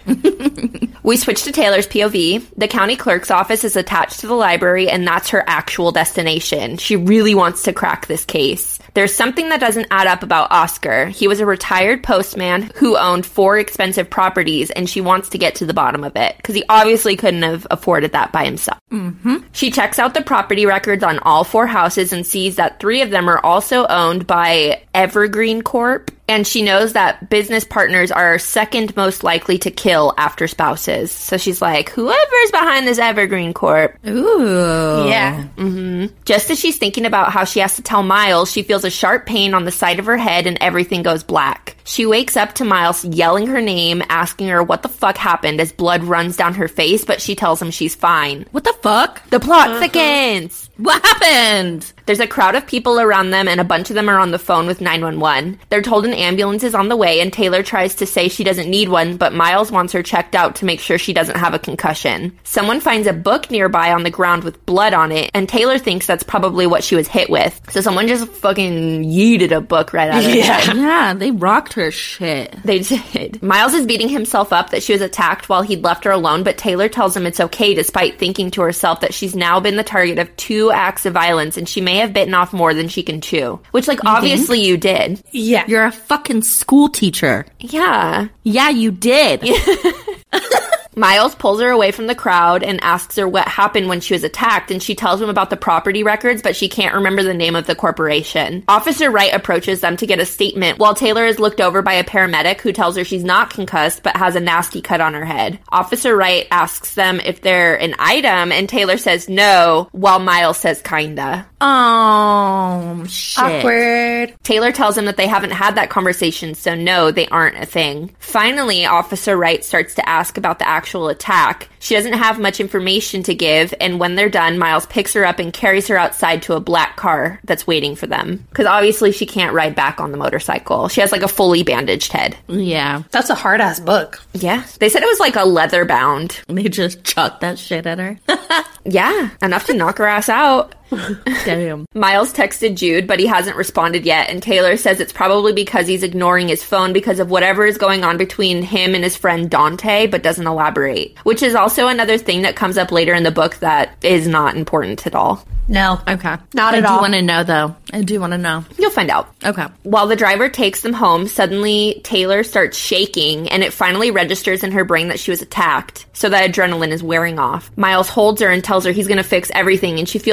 We switch to Taylor's P O V. The county clerk's office is attached to the library, and that's her actual destination. She really wants to crack this case. There's something that doesn't add up about Oscar. He was a retired postman who owned four expensive properties, and she wants to get to the bottom of it, because he obviously couldn't have afforded that by himself. Mm-hmm. She checks out the property records on all four houses and sees that three of them are also owned by Evergreen Corp, and she knows that business partners are second most likely to kill after spouses. So she's like, whoever's behind this Evergreen Corp. Ooh. Yeah. Mm-hmm. Just as she's thinking about how she has to tell Miles, she feels a sharp pain on the side of her head and everything goes black. She wakes up to Miles yelling her name, asking her what the fuck happened as blood runs down her face, but she tells him she's fine. What the fuck? The plot thickens! What happened? There's a crowd of people around them, and a bunch of them are on the phone with nine one one. They're told an ambulance is on the way, and Taylor tries to say she doesn't need one, but Miles wants her checked out to make sure she doesn't have a concussion. Someone finds a book nearby on the ground with blood on it, and Taylor thinks that's probably what she was hit with. So someone just fucking yeeted a book right out of her head. Yeah, they rocked her shit. They did. Miles is beating himself up that she was attacked while he'd left her alone, but Taylor tells him it's okay, despite thinking to herself that she's now been the target of two acts of violence and she may have bitten off more than she can chew. Which, like, you obviously think? You did. Yeah. You're a fucking school teacher. Yeah. Yeah, you did. Miles pulls her away from the crowd and asks her what happened when she was attacked, and she tells him about the property records, but she can't remember the name of the corporation. Officer Wright approaches them to get a statement, while Taylor is looked over by a paramedic who tells her she's not concussed, but has a nasty cut on her head. Officer Wright asks them if they're an item, and Taylor says no, while Miles says kinda. Oh, shit. Awkward. Taylor tells him that they haven't had that conversation, so no, they aren't a thing. Finally, Officer Wright starts to ask about the actual attack. She doesn't have much information to give, and when they're done, Miles picks her up and carries her outside to a black car that's waiting for them. Because obviously she can't ride back on the motorcycle. She has like a fully bandaged head. Yeah. That's a hard-ass book. Yeah. They said it was like a leather bound. They just chucked that shit at her. Yeah. Enough to knock her ass out. Damn. Miles texted Jude, but he hasn't responded yet, and Taylor says it's probably because he's ignoring his phone because of whatever is going on between him and his friend Dante, but doesn't elaborate. Which is also another thing that comes up later in the book that is not important at all. No. Okay. Not I at do all. want to know, though. I do want to know. You'll find out. Okay. While the driver takes them home, suddenly Taylor starts shaking, and it finally registers in her brain that she was attacked, so that adrenaline is wearing off. Miles holds her and tells her he's going to fix everything, and she feels comforted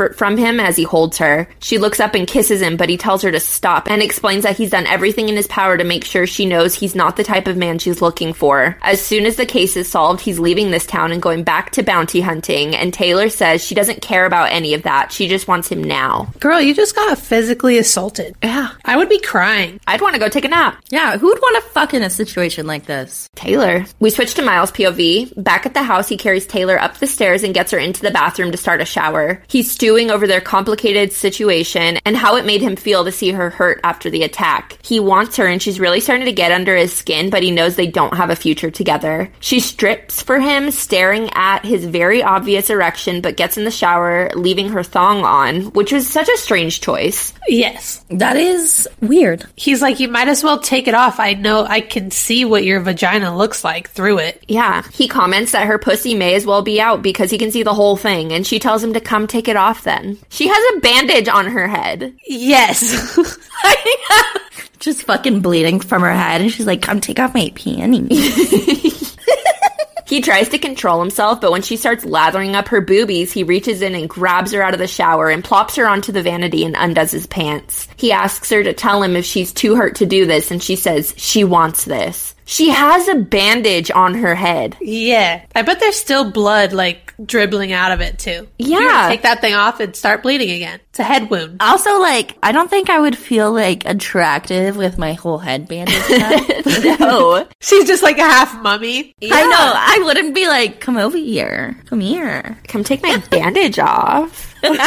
comfort from him as he holds her. She looks up and kisses him, but he tells her to stop and explains that he's done everything in his power to make sure she knows he's not the type of man she's looking for. As soon as the case is solved, he's leaving this town and going back to bounty hunting, and Taylor says she doesn't care about any of that. She just wants him now. Girl, you just got physically assaulted. Yeah. I would be crying. I'd want to go take a nap. Yeah, who would want to fuck in a situation like this? Taylor. We switch to Miles' P O V. Back at the house, he carries Taylor up the stairs and gets her into the bathroom to start a shower. He's stewing over their complicated situation and how it made him feel to see her hurt after the attack. He wants her and she's really starting to get under his skin, but he knows they don't have a future together. She strips for him, staring at his very obvious erection, but gets in the shower, leaving her thong on, which was such a strange choice. Yes. That is weird. He's like, you might as well take it off. I know I can see what your vagina looks like through it. Yeah. He comments that her pussy may as well be out because he can see the whole thing, and she tells him to come take it off then. She has a bandage on her head. Yes. Just fucking bleeding from her head, and she's like, come take off my panties. He tries to control himself, but when she starts lathering up her boobies, he reaches in and grabs her out of the shower and plops her onto the vanity and undoes his pants. He asks her to tell him if she's too hurt to do this, and she says she wants this. She has a bandage on her head. Yeah. I bet there's still blood, like, dribbling out of it, too. Yeah. You're gonna take that thing off and start bleeding again. It's a head wound. Also, like, I don't think I would feel, like, attractive with my whole head bandaged up. No. She's just like a half mummy. Yeah. I know. I wouldn't be like, come over here. Come here. Come take my bandage off.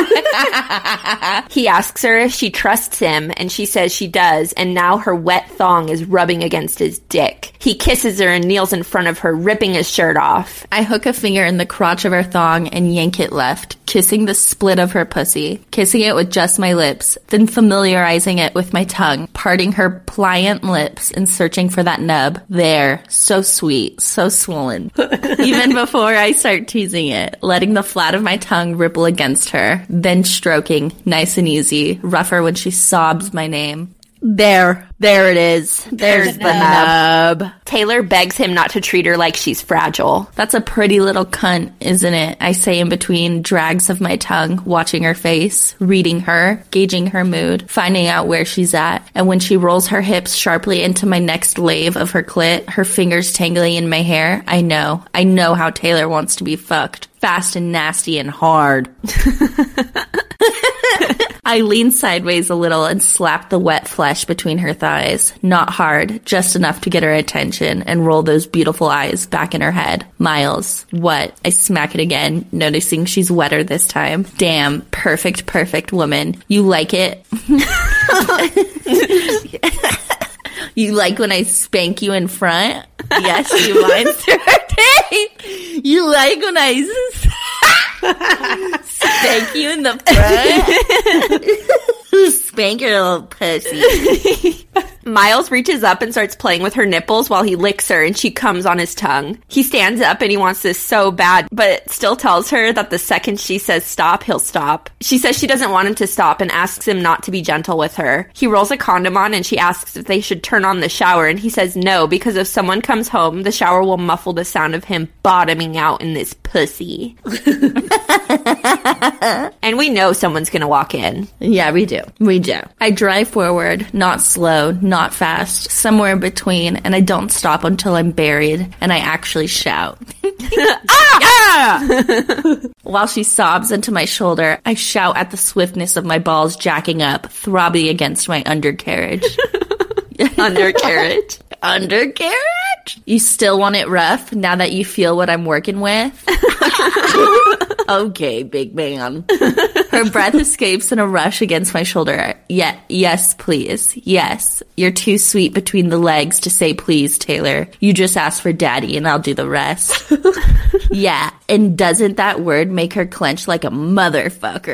He asks her if she trusts him, and she says she does, and now her wet thong is rubbing against his dick. He kisses her and kneels in front of her, ripping his shirt off. I hook a finger in the crotch of her thong and yank it left, kissing the split of her pussy, kissing it with just my lips, then familiarizing it with my tongue, parting her pliant lips and searching for that nub. There. So sweet. So swollen. Even before I start teasing it, letting the flat of my tongue ripple against her. Then stroking, nice and easy, rougher when she sobs my name. There. There it is. There's the nub. nub. Taylor begs him not to treat her like she's fragile. That's a pretty little cunt, isn't it? I say in between drags of my tongue, watching her face, reading her, gauging her mood, finding out where she's at. And when she rolls her hips sharply into my next lave of her clit, her fingers tangling in my hair, I know. I know how Taylor wants to be fucked. Fast and nasty and hard. I lean sideways a little and slap the wet flesh between her thighs. Not hard, just enough to get her attention and roll those beautiful eyes back in her head. Miles, what? I smack it again, noticing she's wetter this time. Damn, perfect, perfect woman. You like it? You like when I spank you in front? Yes, you mind, sir. You like when I spank you in the front? Spank your little pussy. Miles reaches up and starts playing with her nipples while he licks her, and she comes on his tongue. He stands up and he wants this so bad, but still tells her that the second she says stop, he'll stop. She says she doesn't want him to stop and asks him not to be gentle with her. He rolls a condom on and she asks if they should turn on the shower, and he says no, because if someone comes home, the shower will muffle the sound of him bottoming out in this pussy. And we know someone's gonna walk in. Yeah, we do. We do. I drive forward, not slow, not fast, somewhere in between, and I don't stop until I'm buried, and I actually shout. Ah! While she sobs into my shoulder, I shout at the swiftness of my balls jacking up, throbbing against my undercarriage. Undercarriage? Undercarriage? You still want it rough now that you feel what I'm working with? Okay, big man. Her breath escapes in a rush against my shoulder. Yeah, yes, please. Yes. You're too sweet between the legs to say please, Taylor. You just ask for daddy and I'll do the rest. Yeah, and doesn't that word make her clench like a motherfucker?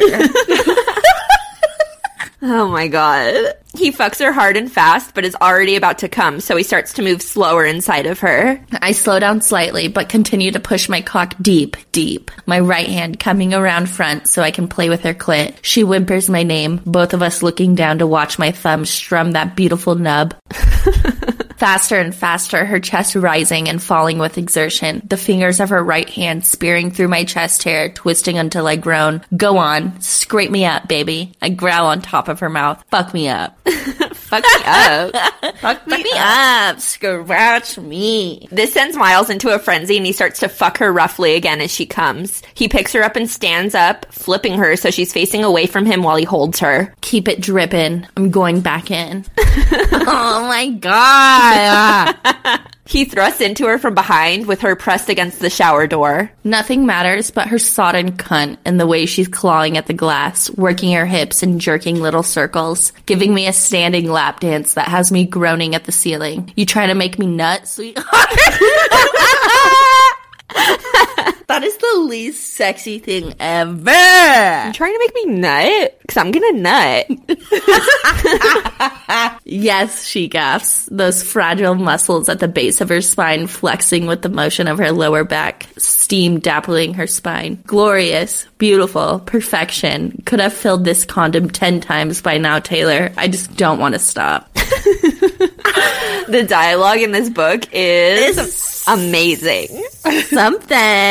Oh my god. He fucks her hard and fast, but is already about to come, so he starts to move slower inside of her. I slow down slightly, but continue to push my cock deep, deep. My right hand coming around front so I can play with her clit. She whimpers my name, both of us looking down to watch my thumb strum that beautiful nub. Faster and faster, her chest rising and falling with exertion. The fingers of her right hand spearing through my chest hair, twisting until I groan. Go on. Scrape me up, baby. I growl on top of her mouth. Fuck me up. Fuck me up. Fuck me, me up. Scratch me. This sends Miles into a frenzy and he starts to fuck her roughly again as she comes. He picks her up and stands up, flipping her so she's facing away from him while he holds her. Keep it dripping. I'm going back in. Oh my God. He thrusts into her from behind with her pressed against the shower door. Nothing matters but her sodden cunt and the way she's clawing at the glass, working her hips and jerking little circles, giving me a standing lap dance that has me groaning at the ceiling. You trying to make me nut, sweetheart? That is the least sexy thing ever. You trying to make me nut? Because I'm gonna nut. Yes, she gasps, those fragile muscles at the base of her spine flexing with the motion of her lower back, steam dappling her spine. Glorious, beautiful, perfection. Could have filled this condom ten times by now, Taylor. I just don't want to stop. The dialogue in this book is it's amazing. Something.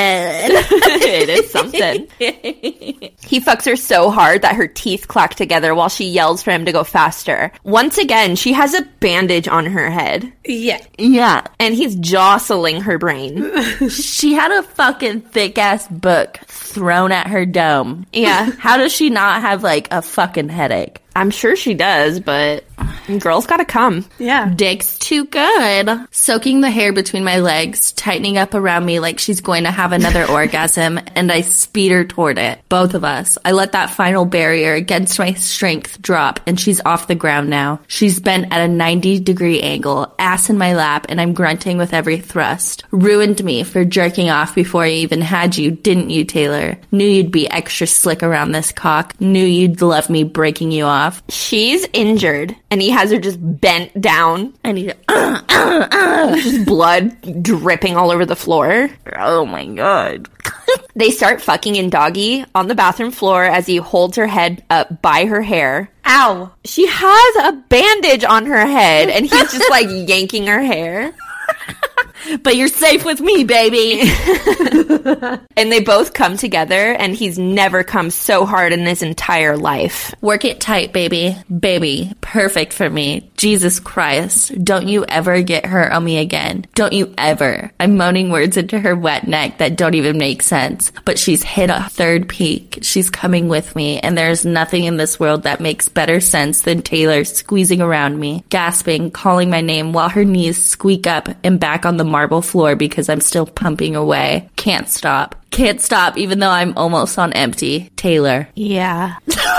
It is something. He fucks her so hard that her teeth clack together while she yells for him to go faster. Once again, she has a bandage on her head. Yeah. Yeah. And he's jostling her brain. She had a fucking thick-ass book thrown at her dome. Yeah. How does she not have, like, a fucking headache? I'm sure she does, but girls gotta come. Yeah. Dick's too good. Soaking the hair between my legs, tightening up around me like she's going to have another orgasm, and I speed her toward it. Both of us. I let that final barrier against my strength drop, and she's off the ground now. She's bent at a ninety degree angle, ass in my lap, and I'm grunting with every thrust. Ruined me for jerking off before I even had you, didn't you, Taylor? Knew you'd be extra slick around this cock. Knew you'd love me breaking you off. She's injured, and he has her just bent down. I need to, uh, uh, uh. Just blood dripping all over the floor. Oh my God. They start fucking in doggy on the bathroom floor as he holds her head up by her hair. Ow. She has a bandage on her head, and he's just like yanking her hair. But you're safe with me, baby. And they both come together, and he's never come so hard in his entire life. Work it tight, baby. Baby. Perfect for me. Jesus Christ. Don't you ever get hurt on me again. Don't you ever. I'm moaning words into her wet neck that don't even make sense. But she's hit a third peak. She's coming with me, and there's nothing in this world that makes better sense than Taylor squeezing around me, gasping, calling my name while her knees squeak up and back on the marble floor because I'm still pumping away. Can't stop. Can't stop even though I'm almost on empty. Taylor. Yeah.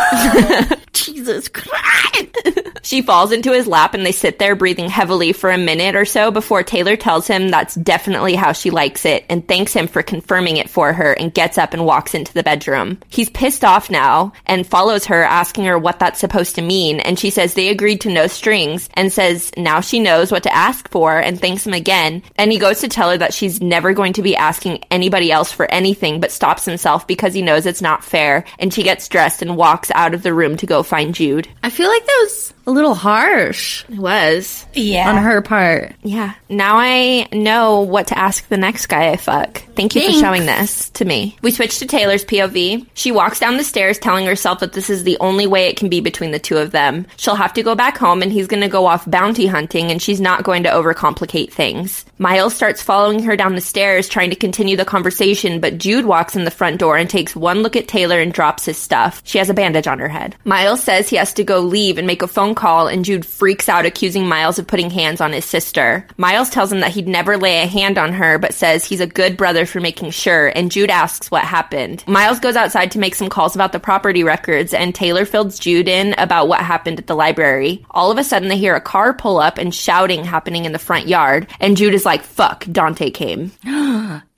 Jesus Christ. She falls into his lap and they sit there breathing heavily for a minute or so before Taylor tells him that's definitely how she likes it and thanks him for confirming it for her and gets up and walks into the bedroom. He's pissed off now and follows her, asking her what that's supposed to mean, and she says they agreed to no strings and says now she knows what to ask for and thanks him again, and he goes to tell her that she's never going to be asking anybody else for anything but stops himself because he knows it's not fair, and she gets dressed and walks out of the room to go find Jude. I feel like that was a little harsh. It was. Yeah. On her part. Yeah. Now I know what to ask the next guy I fuck. Thank you Thanks. for showing this to me. We switch to Taylor's P O V. She walks down the stairs telling herself that this is the only way it can be between the two of them. She'll have to go back home and he's going to go off bounty hunting and she's not going to overcomplicate things. Miles starts following her down the stairs trying to continue the conversation, but Jude walks in the front door and takes one look at Taylor and drops his stuff. She has a bandage on her head. Miles says he has to go leave and make a phone call, and Jude freaks out, accusing Miles of putting hands on his sister. Miles tells him that he'd never lay a hand on her, but says he's a good brother for making sure, and Jude asks what happened. Miles goes outside to make some calls about the property records, and Taylor fills Jude in about what happened at the library. All of a sudden, they hear a car pull up and shouting happening in the front yard, and Jude is like, fuck, Dante came.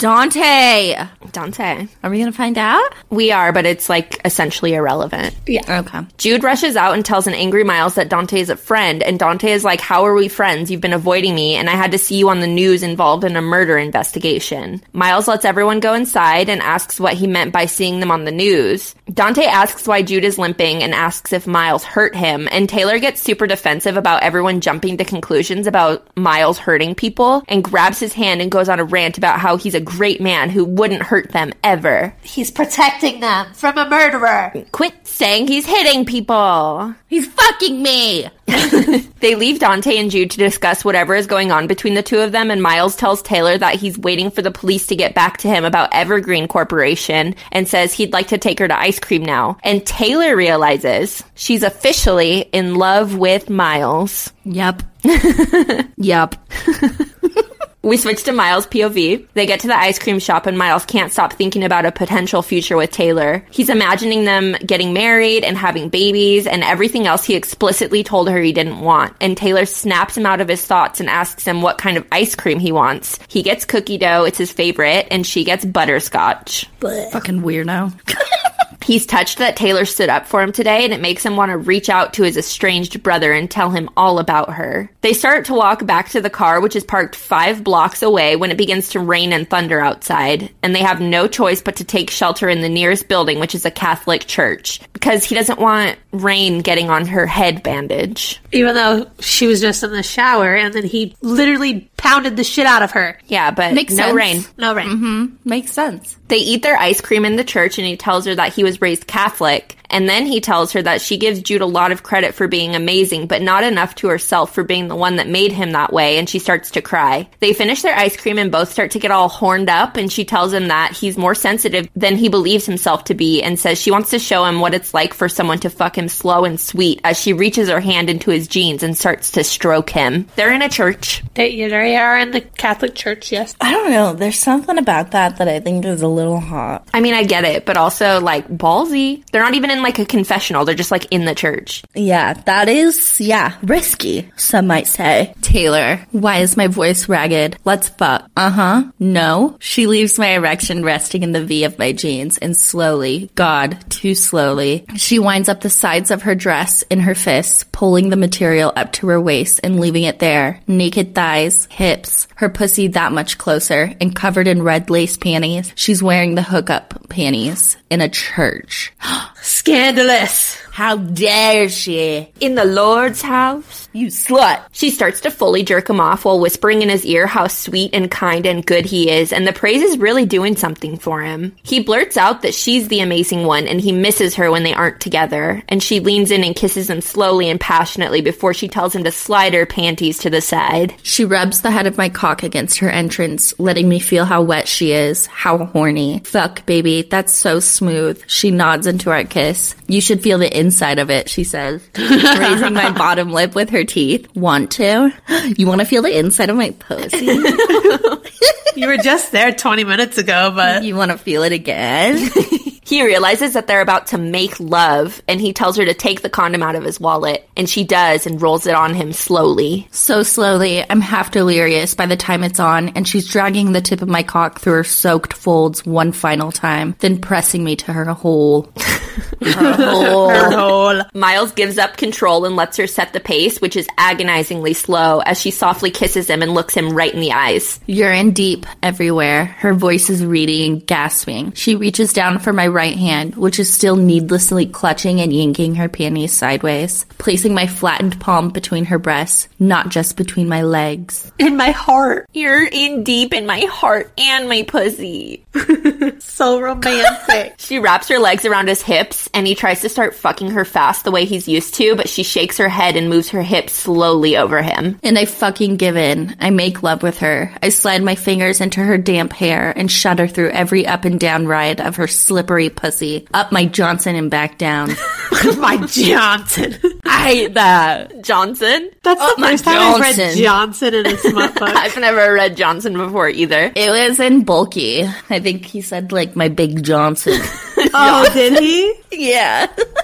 Dante. Dante. Are we going to find out? We are, but it's like essentially irrelevant. Yeah. Okay. Jude rushes out and tells an angry Miles that Dante is a friend, and Dante is like, how are we friends? You've been avoiding me, and I had to see you on the news involved in a murder investigation. Miles lets everyone go inside and asks what he meant by seeing them on the news. Dante asks why Jude is limping and asks if Miles hurt him, and Taylor gets super defensive about everyone jumping to conclusions about Miles hurting people and grabs his hand and goes on a rant about how he's a great man who wouldn't hurt them ever. He's protecting them from a murderer. Quit saying he's hitting people. He's fucking me. They leave Dante and Jude to discuss whatever is going on between the two of them, and Miles tells Taylor that he's waiting for the police to get back to him about Evergreen Corporation and says he'd like to take her to ice cream now. And Taylor realizes she's officially in love with Miles. Yep. Yep. We switch to Miles' P O V. They get to the ice cream shop and Miles can't stop thinking about a potential future with Taylor. He's imagining them getting married and having babies and everything else he explicitly told her he didn't want. And Taylor snaps him out of his thoughts and asks him what kind of ice cream he wants. He gets cookie dough, it's his favorite, and she gets butterscotch. Fucking weirdo. He's touched that Taylor stood up for him today, and it makes him want to reach out to his estranged brother and tell him all about her. They start to walk back to the car, which is parked five blocks away, when it begins to rain and thunder outside, and they have no choice but to take shelter in the nearest building, which is a Catholic church, because he doesn't want rain getting on her head bandage. Even though she was just in the shower, and then he literally pounded the shit out of her. Yeah, but Makes no sense. rain. No rain. Mm-hmm. Makes sense. They eat their ice cream in the church, and he tells her that he was raised Catholic. And then he tells her that she gives Jude a lot of credit for being amazing, but not enough to herself for being the one that made him that way, and she starts to cry. They finish their ice cream and both start to get all horned up, and she tells him that he's more sensitive than he believes himself to be, and says she wants to show him what it's like for someone to fuck him slow and sweet as she reaches her hand into his jeans and starts to stroke him. They're in a church. They, they are in the Catholic church, yes. I don't know. There's something about that that I think is a little hot. I mean, I get it, but also, like, ballsy. They're not even in, like, a confessional. They're just, like, in the church. Yeah, that is, yeah, risky, some might say. Taylor, why is my voice ragged? Let's fuck. Uh-huh. No. She leaves my erection resting in the V of my jeans, and slowly, God, too slowly, she winds up the sides of her dress in her fists, pulling the material up to her waist and leaving it there. Naked thighs, hips, her pussy that much closer, and covered in red lace panties. She's wearing the hookup panties in a church. Scandalous. How dare she? In the Lord's house? You slut. She starts to fully jerk him off while whispering in his ear how sweet and kind and good he is, and the praise is really doing something for him. He blurts out that she's the amazing one, and he misses her when they aren't together, and she leans in and kisses him slowly and passionately before she tells him to slide her panties to the side. She rubs the head of my cock against her entrance, letting me feel how wet she is, how horny. Fuck, baby, that's so smooth. She nods into our kiss. You should feel the inside of it, she says, raising my bottom lip with her teeth. Want to? You want to feel the inside of my pussy? You were just there twenty minutes ago, but... You want to feel it again? He realizes that they're about to make love, and he tells her to take the condom out of his wallet, and she does and rolls it on him slowly. So slowly, I'm half delirious by the time it's on, and she's dragging the tip of my cock through her soaked folds one final time, then pressing me to her hole. Her hole. Her hole. Miles gives up control and lets her set the pace, which is agonizingly slow, as she softly kisses him and looks him right in the eyes. You're in deep everywhere. Her voice is reedy and gasping. She reaches down for my right hand, which is still needlessly clutching and yanking her panties sideways, placing my flattened palm between her breasts, not just between my legs. In my heart. You're in deep in my heart and my pussy. So romantic. She wraps her legs around his hips, and he tries to start fucking her fast the way he's used to, but she shakes her head and moves her hips slowly over him. And I fucking give in. I make love with her. I slide my fingers into her damp hair and shudder through every up and down ride of her slippery pussy. Up my Johnson and back down. My Johnson. I hate that. Johnson? That's Oh, the my first time I've read Johnson. Johnson in a smut book. I've never read Johnson before either. It was in bulky. I think he said, like, my big Johnson. Oh, did he? Yeah.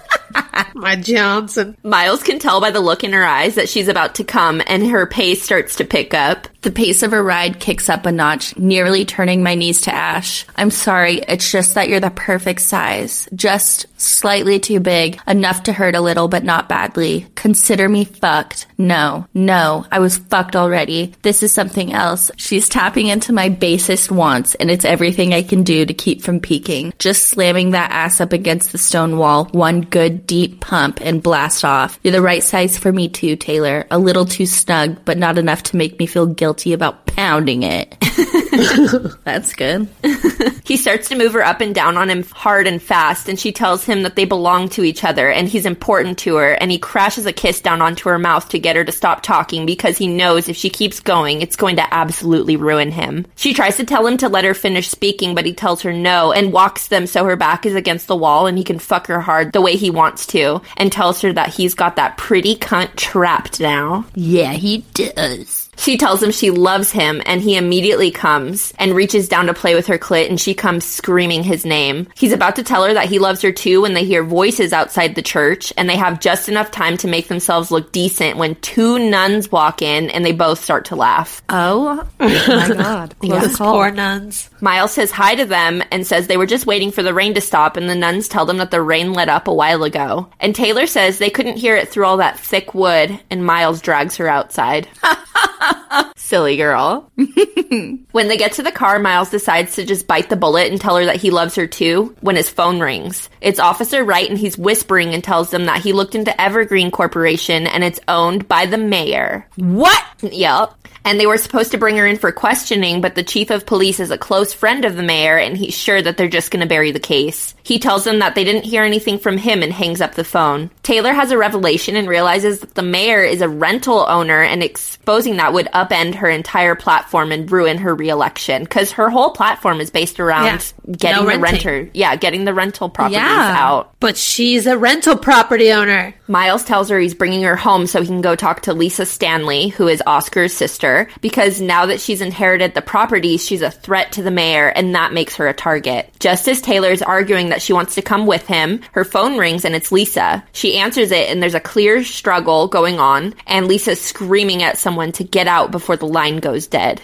My Johnson. Miles can tell by the look in her eyes that she's about to come, and her pace starts to pick up. The pace of her ride kicks up a notch, nearly turning my knees to ash. I'm sorry, it's just that you're the perfect size. Just slightly too big, enough to hurt a little, but not badly. Consider me fucked. No, no, I was fucked already. This is something else. She's tapping into my basest wants, and it's everything I can do to keep from peaking. Just slamming that ass up against the stone wall, one good deep pump, and blast off. You're the right size for me too, Taylor. A little too snug, but not enough to make me feel guilty about pounding it. That's good. He starts to move her up and down on him hard and fast, and she tells him that they belong to each other and he's important to her, and he crashes a kiss down onto her mouth to get her to stop talking because he knows if she keeps going, it's going to absolutely ruin him. She tries to tell him to let her finish speaking, but he tells her no and walks them so her back is against the wall and he can fuck her hard the way he wants to, and tells her that he's got that pretty cunt trapped now. Yeah, he does. She tells him she loves him, and he immediately comes and reaches down to play with her clit, and she comes screaming his name. He's about to tell her that he loves her too when they hear voices outside the church, and they have just enough time to make themselves look decent when two nuns walk in, and they both start to laugh. Oh, my God. Those poor nuns. Miles says hi to them and says they were just waiting for the rain to stop, and the nuns tell them that the rain let up a while ago. And Taylor says they couldn't hear it through all that thick wood, and Miles drags her outside. Silly girl. When they get to the car, Miles decides to just bite the bullet and tell her that he loves her too when his phone rings. It's Officer Wright, and he's whispering and tells them that he looked into Evergreen Corporation and it's owned by the mayor. What? Yep. And they were supposed to bring her in for questioning, but the chief of police is a close friend of the mayor, and he's sure that they're just going to bury the case. He tells them that they didn't hear anything from him and hangs up the phone. Taylor has a revelation and realizes that the mayor is a rental owner, and exposing that would upend her entire platform and ruin her re-election, because her whole platform is based around yeah. getting no the renter. Yeah, getting the rental properties yeah. out. But she's a rental property owner. Miles tells her he's bringing her home so he can go talk to Lisa Stanley, who is Oscar's sister, because now that she's inherited the properties, she's a threat to the mayor, and that makes her a target. Just as Taylor's arguing that she wants to come with him, her phone rings and it's Lisa. She answers it, and there's a clear struggle going on, and Lisa's screaming at someone to get out before the line goes dead.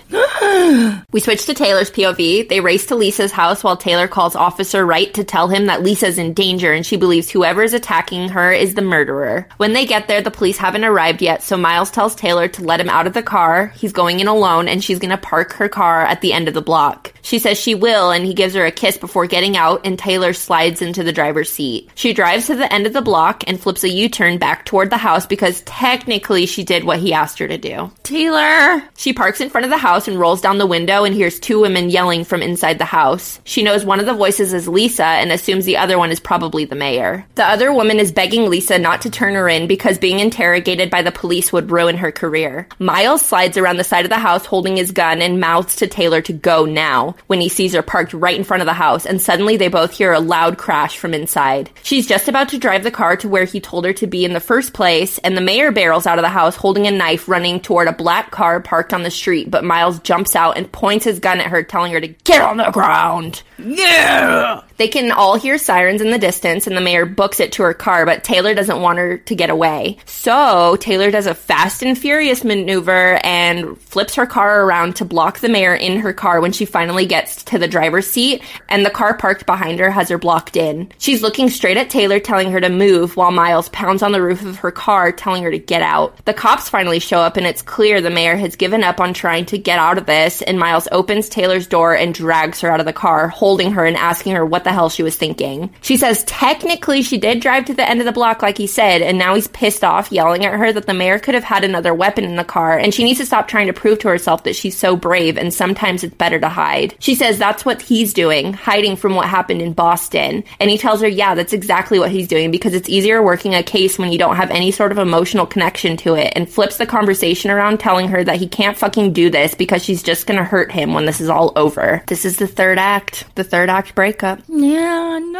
We switch to Taylor's P O V. They race to Lisa's house while Taylor calls Officer Wright to tell him that Lisa's in danger, and she believes whoever is attacking her is the murderer. When they get there, the police haven't arrived yet, so Miles tells Taylor to let him out of the car. He's going in alone, and she's going to park her car at the end of the block. She says she will, and he gives her a kiss before getting out, and Taylor slides into the driver's seat. She drives to the end of the block and flips a U-turn back toward the house because technically she did what he asked her to do. Taylor! She parks in front of the house and rolls down the window and hears two women yelling from inside the house. She knows one of the voices is Lisa and assumes the other one is probably the mayor. The other woman is begging Lisa not to turn her in because being interrogated by the police would ruin her career. Miles slides around the side of the house holding his gun and mouths to Taylor to go now when he sees her parked right in front of the house, and suddenly they both hear a loud crash from inside. She's just about to drive the car to where he told her to be in the first place, and the mayor barrels out of the house holding a knife running toward a black car parked on the street, but Miles jumps out and points his gun at her, telling her to get on the ground. Yeah! They can all hear sirens in the distance, and the mayor books it to her car, but Taylor doesn't want her to get away. So Taylor does a Fast and Furious maneuver and flips her car around to block the mayor in her car when she finally gets to the driver's seat, and the car parked behind her has her blocked in. She's looking straight at Taylor, telling her to move, while Miles pounds on the roof of her car, telling her to get out. The cops finally show up, and it's clear the mayor has given up on trying to get out of this, and Miles opens Taylor's door and drags her out of the car, holding her and asking her what the hell she was thinking. She says technically she did drive to the end of the block like he said, and now he's pissed off, yelling at her that the mayor could have had another weapon in the car, and she needs to stop trying to prove to herself that she's so brave, and sometimes it's better to hide. She says that's what he's doing, hiding from what happened in Boston, and he tells her, yeah, that's exactly what he's doing, because it's easier working a case when you don't have any sort of emotional connection to it, and flips the conversation around, telling her that he can't fucking do this because she's just gonna hurt him when this is all over. This is the third act. The third act breakup. Yeah, no.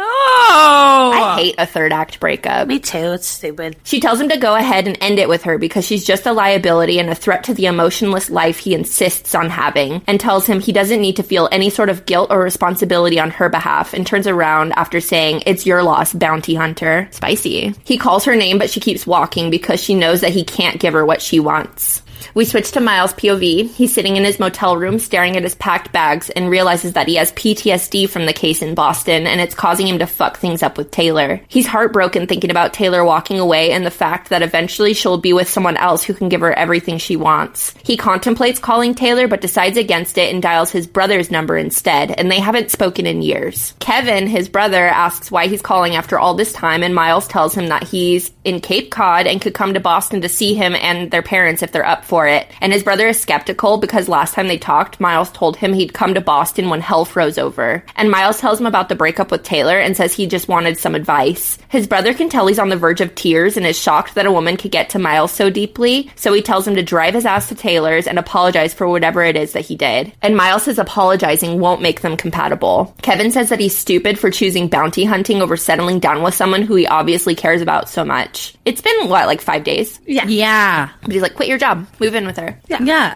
I hate a third act breakup. Me too. It's stupid. She tells him to go ahead and end it with her because she's just a liability and a threat to the emotionless life he insists on having, and tells him he doesn't need to feel any sort of guilt or responsibility on her behalf, and turns around after saying, "It's your loss, bounty hunter." Spicy. He calls her name, but she keeps walking because she knows that he can't give her what she wants. We switch to Miles' P O V. He's sitting in his motel room staring at his packed bags and realizes that he has P T S D from the case in Boston, and it's causing him to fuck things up with Taylor. He's heartbroken thinking about Taylor walking away and the fact that eventually she'll be with someone else who can give her everything she wants. He contemplates calling Taylor but decides against it and dials his brother's number instead, and they haven't spoken in years. Kevin, his brother, asks why he's calling after all this time, and Miles tells him that he's in Cape Cod and could come to Boston to see him and their parents if they're up for it. And his brother is skeptical because last time they talked, Miles told him he'd come to Boston when hell froze over. And Miles tells him about the breakup with Taylor and says he just wanted some advice. His brother can tell he's on the verge of tears and is shocked that a woman could get to Miles so deeply, so he tells him to drive his ass to Taylor's and apologize for whatever it is that he did. And Miles says apologizing won't make them compatible. Kevin says that he's stupid for choosing bounty hunting over settling down with someone who he obviously cares about so much. It's been, what, like five days? Yeah. Yeah. But he's like, quit your job. Move in with her. Yeah. Yeah.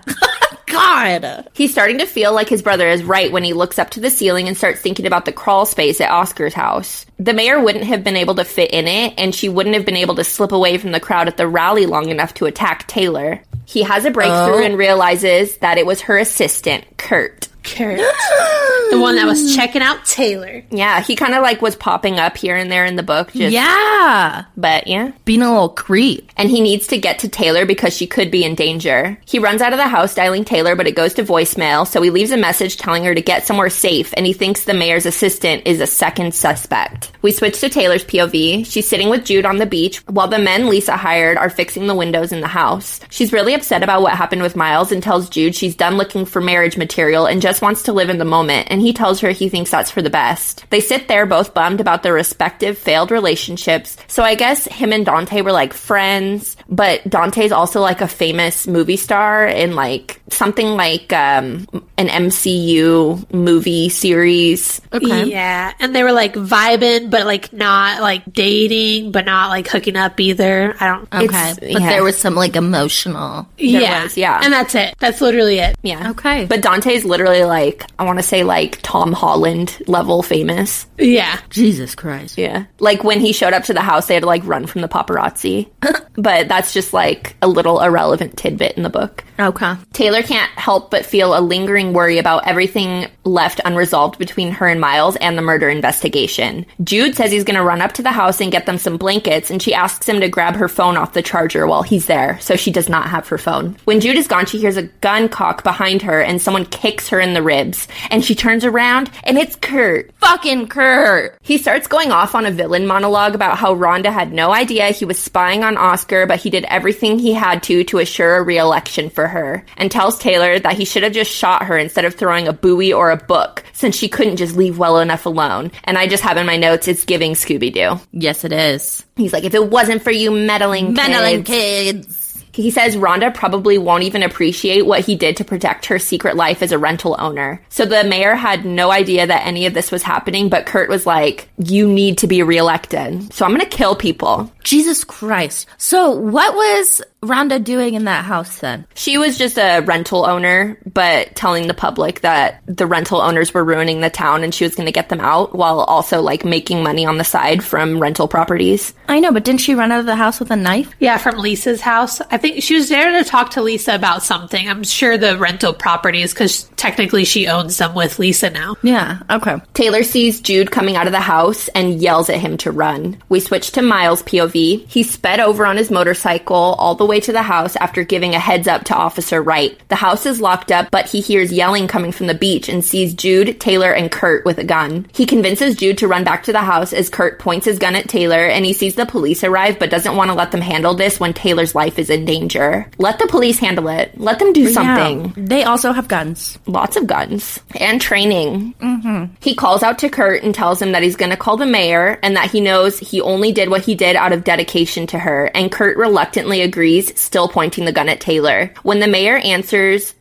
God. He's starting to feel like his brother is right when he looks up to the ceiling and starts thinking about the crawl space at Oscar's house. The mayor wouldn't have been able to fit in it, and she wouldn't have been able to slip away from the crowd at the rally long enough to attack Taylor. He has a breakthrough Oh. and realizes that it was her assistant, Kurt. Kurt. The one that was checking out Taylor. Yeah, he kind of like was popping up here and there in the book. Just, Yeah. But yeah. Being a little creep. And he needs to get to Taylor because she could be in danger. He runs out of the house dialing Taylor, but it goes to voicemail, so he leaves a message telling her to get somewhere safe, and he thinks the mayor's assistant is a second suspect. We switch to Taylor's P O V. She's sitting with Jude on the beach while the men Lisa hired are fixing the windows in the house. She's really upset about what happened with Miles and tells Jude she's done looking for marriage material and just wants to live in the moment, and he tells her he thinks that's for the best. They sit there both bummed about their respective failed relationships, so I guess him and Dante were like friends, but Dante's also like a famous movie star in like something like um, an M C U movie series. Okay. Yeah. And they were like vibing, but like not like dating, but not like hooking up either. I don't. Okay. It's- But yeah. there was some like emotional. yeah. was, yeah. And that's it. That's literally it. Yeah. Okay. But Dante's literally like, I want to say like Tom Holland level famous. Yeah. Jesus Christ. Yeah. Like when he showed up to the house, they had to like run from the paparazzi. But that's just like a little irrelevant tidbit in the book. Okay. Taylor can't help but feel a lingering worry about everything left unresolved between her and Miles and the murder investigation. Jude says he's going to run up to the house and get them some blankets, and she asks him to grab her phone off the charger while he's there, so she does not have her phone. When Jude is gone, she hears a gun cock behind her and someone kicks her in the ribs, and she turns around and it's Kurt. Fucking Kurt. He starts going off on a villain monologue about how Rhonda had no idea he was spying on Oscar, but he did everything he had to to assure a re-election for her, and tells Taylor that he should have just shot her instead of throwing a buoy or a book, since she couldn't just leave well enough alone. And I just have in my notes, it's giving Scooby-Doo. Yes, it is. He's like, if it wasn't for you meddling Meddling kids. kids. He says Rhonda probably won't even appreciate what he did to protect her secret life as a rental owner. So the mayor had no idea that any of this was happening, but Kurt was like, you need to be reelected. So I'm going to kill people. Jesus Christ. So what was Rhonda doing in that house then? She was just a rental owner, but telling the public that the rental owners were ruining the town and she was going to get them out while also like making money on the side from rental properties. I know, but didn't she run out of the house with a knife? Yeah, from Lisa's house. I think she was there to talk to Lisa about something. I'm sure the rental properties, because technically she owns them with Lisa now. Yeah, okay. Taylor sees Jude coming out of the house and yells at him to run. We switch to Miles' P O V. He sped over on his motorcycle all the way to the house after giving a heads up to Officer Wright. The house is locked up, but he hears yelling coming from the beach and sees Jude, Taylor, and Kurt with a gun. He convinces Jude to run back to the house as Kurt points his gun at Taylor, and he sees the police arrive but doesn't want to let them handle this when Taylor's life is in danger. Let the police handle it. Let them do something. Yeah, they also have guns. Lots of guns. And training. Mm-hmm. He calls out to Kurt and tells him that he's going to call the mayor and that he knows he only did what he did out of dedication to her. And Kurt reluctantly agrees, still pointing the gun at Taylor. When the mayor answers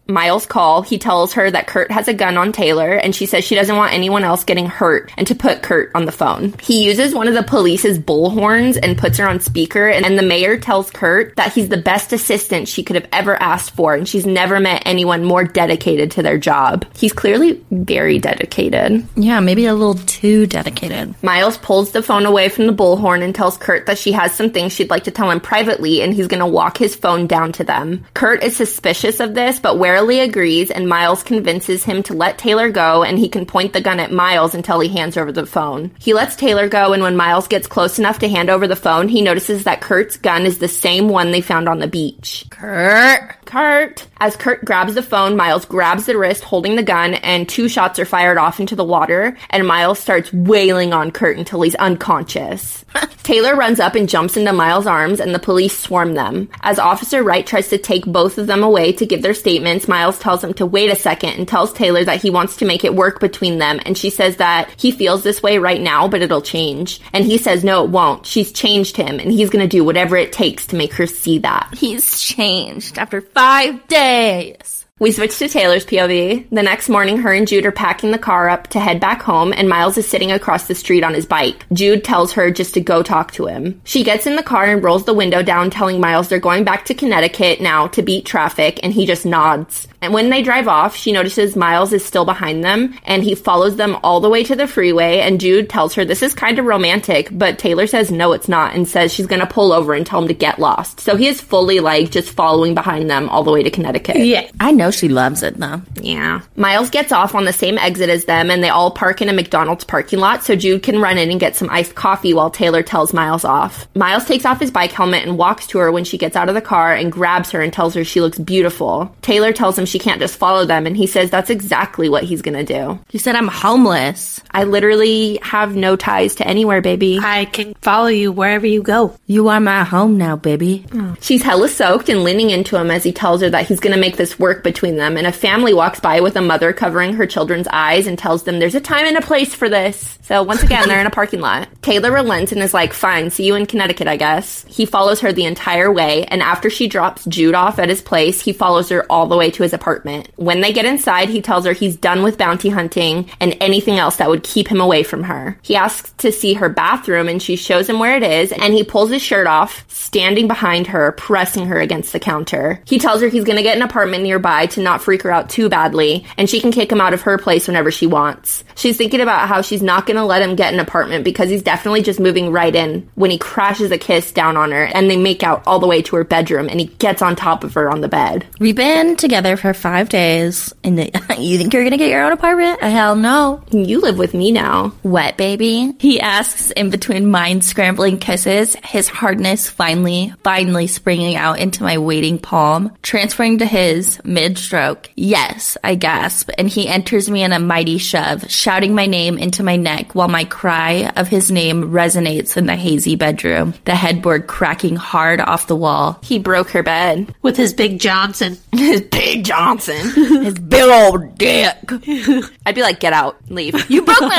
Miles call, he tells her that Kurt has a gun on Taylor, and she says she doesn't want anyone else getting hurt and to put Kurt on the phone. He uses one of the police's bullhorns and puts her on speaker, and the mayor tells Kurt that he's the best assistant she could have ever asked for, and she's never met anyone more dedicated to their job. He's clearly very dedicated. Yeah, maybe a little too dedicated. Miles pulls the phone away from the bullhorn and tells Kurt that she has some things she'd like to tell him privately, and he's going to walk his phone down to them. Kurt is suspicious of this, but warily agrees, and Miles convinces him to let Taylor go, and he can point the gun at Miles until he hands over the phone. He lets Taylor go, and when Miles gets close enough to hand over the phone, he notices that Kurt's gun is the same one they found on the beach. Kurt! Kurt! As Kurt grabs the phone, Miles grabs the wrist holding the gun, and two shots are fired off into the water, and Miles starts wailing on Kurt until he's unconscious. Taylor runs up and jumps into Miles' arms, and the police swarm them. As Officer Wright tries to take both of them away to give their statements, Miles tells him to wait a second and tells Taylor that he wants to make it work between them, and she says that he feels this way right now, but it'll change. And he says no, it won't. She's changed him, and he's gonna do whatever it takes to make her see that. He's changed after five days. We switch to Taylor's P O V. The next morning, her and Jude are packing the car up to head back home, and Miles is sitting across the street on his bike. Jude tells her just to go talk to him. She gets in the car and rolls the window down, telling Miles they're going back to Connecticut now to beat traffic, and he just nods. And when they drive off, she notices Miles is still behind them, and he follows them all the way to the freeway, and Jude tells her this is kind of romantic, but Taylor says no, it's not, and says she's gonna pull over and tell him to get lost. So he is fully, like, just following behind them all the way to Connecticut. Yeah. I know she loves it, though. Yeah. Miles gets off on the same exit as them, and they all park in a McDonald's parking lot, so Jude can run in and get some iced coffee while Taylor tells Miles off. Miles takes off his bike helmet and walks to her when she gets out of the car and grabs her and tells her she looks beautiful. Taylor tells him she can't just follow them, and he says that's exactly what he's gonna do. He said, I'm homeless. I literally have no ties to anywhere, baby. I can follow you wherever you go. You are my home now, baby. Oh. She's hella soaked and leaning into him as he tells her that he's gonna make this work between them, and a family walks by with a mother covering her children's eyes and tells them there's a time and a place for this. So once again, they're in a parking lot. Taylor relents and is like, fine, see you in Connecticut, I guess. He follows her the entire way, and after she drops Jude off at his place, he follows her all the way to his apartment. When they get inside, he tells her he's done with bounty hunting and anything else that would keep him away from her. He asks to see her bathroom, and she shows him where it is, and he pulls his shirt off, standing behind her, pressing her against the counter. He tells her he's gonna get an apartment nearby to not freak her out too badly, and she can kick him out of her place whenever she wants. She's thinking about how she's not gonna let him get an apartment because he's definitely just moving right in when he crashes a kiss down on her, and they make out all the way to her bedroom, and he gets on top of her on the bed. We've been together for five days, and the, you think you're gonna get your own apartment? Hell no. You live with me now. What, baby? He asks in between mind-scrambling kisses, his hardness finally, finally springing out into my waiting palm, transferring to his mid-stroke. Yes, I gasp, and he enters me in a mighty shove, shouting my name into my neck while my cry of his name resonates in the hazy bedroom, the headboard cracking hard off the wall. He broke her bed. With his big Johnson. His big Johnson. His big old dick. I'd be like, get out, leave. You broke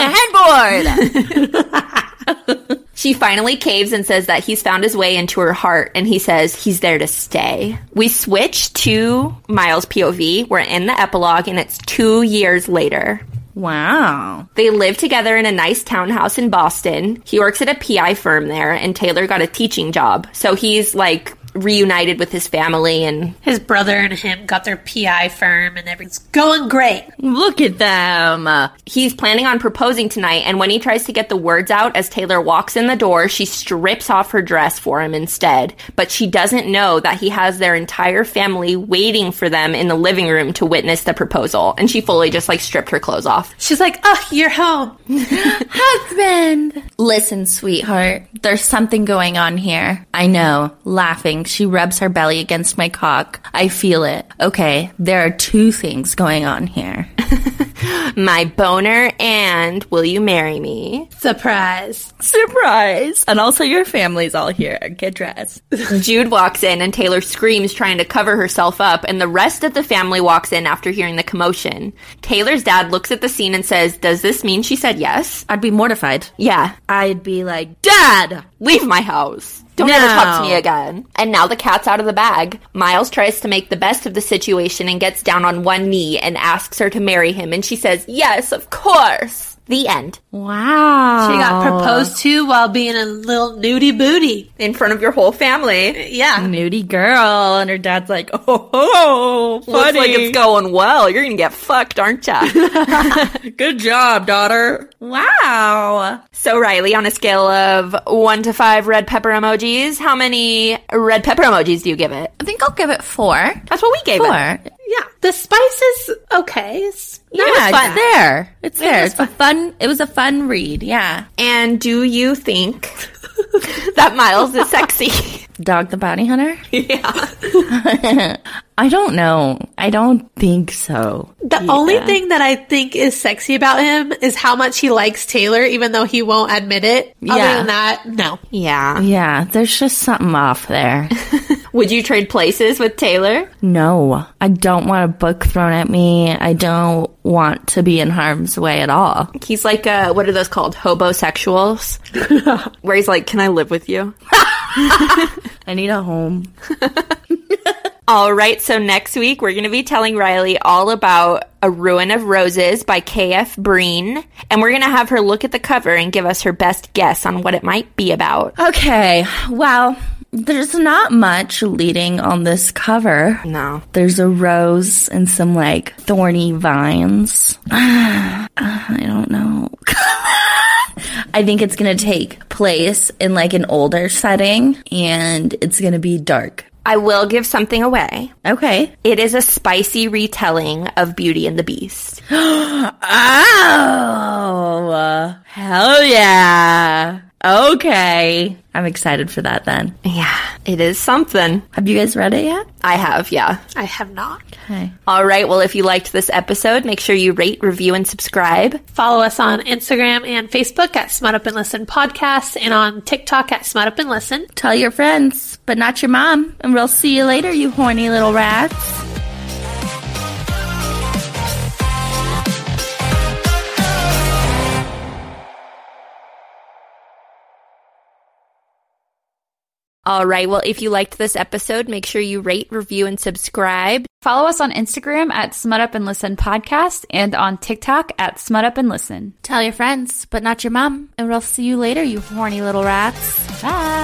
my headboard! She finally caves and says that he's found his way into her heart, and he says he's there to stay. We switch to Miles' P O V. We're in the epilogue, and it's two years later. Wow. They live together in a nice townhouse in Boston. He works at a P I firm there, and Taylor got a teaching job. So he's, like, reunited with his family, and his brother and him got their P I firm, and everything's going great. Look at them. He's planning on proposing tonight, and when he tries to get the words out as Taylor walks in the door, she strips off her dress for him instead. But she doesn't know that he has their entire family waiting for them in the living room to witness the proposal, and she fully just, like, stripped her clothes off. She's like, oh, you're home. Husband. Listen, sweetheart, there's something going on here. I know. Laughing, she rubs her belly against my cock. I feel it. Okay, there are two things going on here. My boner and will you marry me? Surprise. Surprise. And also your family's all here. Get dressed. Jude walks in and Taylor screams, trying to cover herself up, and the rest of the family walks in after hearing the commotion. Taylor's dad looks at the scene and says, does this mean she said yes? I'd be mortified. Yeah. I'd be like, Dad! Leave my house. Don't No. ever talk to me again. And now the cat's out of the bag. Miles tries to make the best of the situation and gets down on one knee and asks her to marry him. And she says, yes, of course. The end. Wow. She got proposed to while being a little nudie booty. In front of your whole family. Yeah. Nudie girl. And her dad's like, oh, oh funny. Looks like it's going well. You're going to get fucked, aren't ya? Good job, daughter. Wow. So, Riley, on a scale of one to five red pepper emojis, how many red pepper emojis do you give it? I think I'll give it four. That's what we gave Four. it. Yeah. The spice is okay. It's Yeah, not it's fun. there. It's there. was It's a fun, it was a fun read. Yeah. And do you think that Miles is sexy? Dog the Bounty Hunter? Yeah. I don't know. I don't think so. The only thing that I think is sexy about him is how much he likes Taylor, even though he won't admit it. Other Yeah. than that, no. Yeah. Yeah, there's just something off there. Would you trade places with Taylor? No, I don't want a book thrown at me. I don't want to be in harm's way at all. He's like, uh, what are those called? Hobosexuals? Where he's like, can I live with you? I need a home. All right, so next week we're going to be telling Riley all about A Ruin of Roses by K F Breen, and we're going to have her look at the cover and give us her best guess on what it might be about. Okay, well, there's not much leading on this cover. No. There's a rose and some, like, thorny vines. I don't know. I think it's going to take place in, like, an older setting, and it's going to be dark. I will give something away. Okay. It is a spicy retelling of Beauty and the Beast. Oh, uh, hell yeah. Okay. I'm excited for that then. Yeah, it is something. Have you guys read it yet? I have, yeah. I have not. Okay. All right, well, if you liked this episode, make sure you rate, review, and subscribe. Follow us on Instagram and Facebook at Smut Up and Listen Podcast and on TikTok at Smut Up and Listen. Tell your friends, but not your mom. And we'll see you later, you horny little rats. All right, well, if you liked this episode, make sure you rate, review, and subscribe. Follow us on Instagram at Smut Up and Listen Podcast and on TikTok at Smut Up and Listen. Tell your friends, but not your mom. And we'll see you later, you horny little rats. Bye.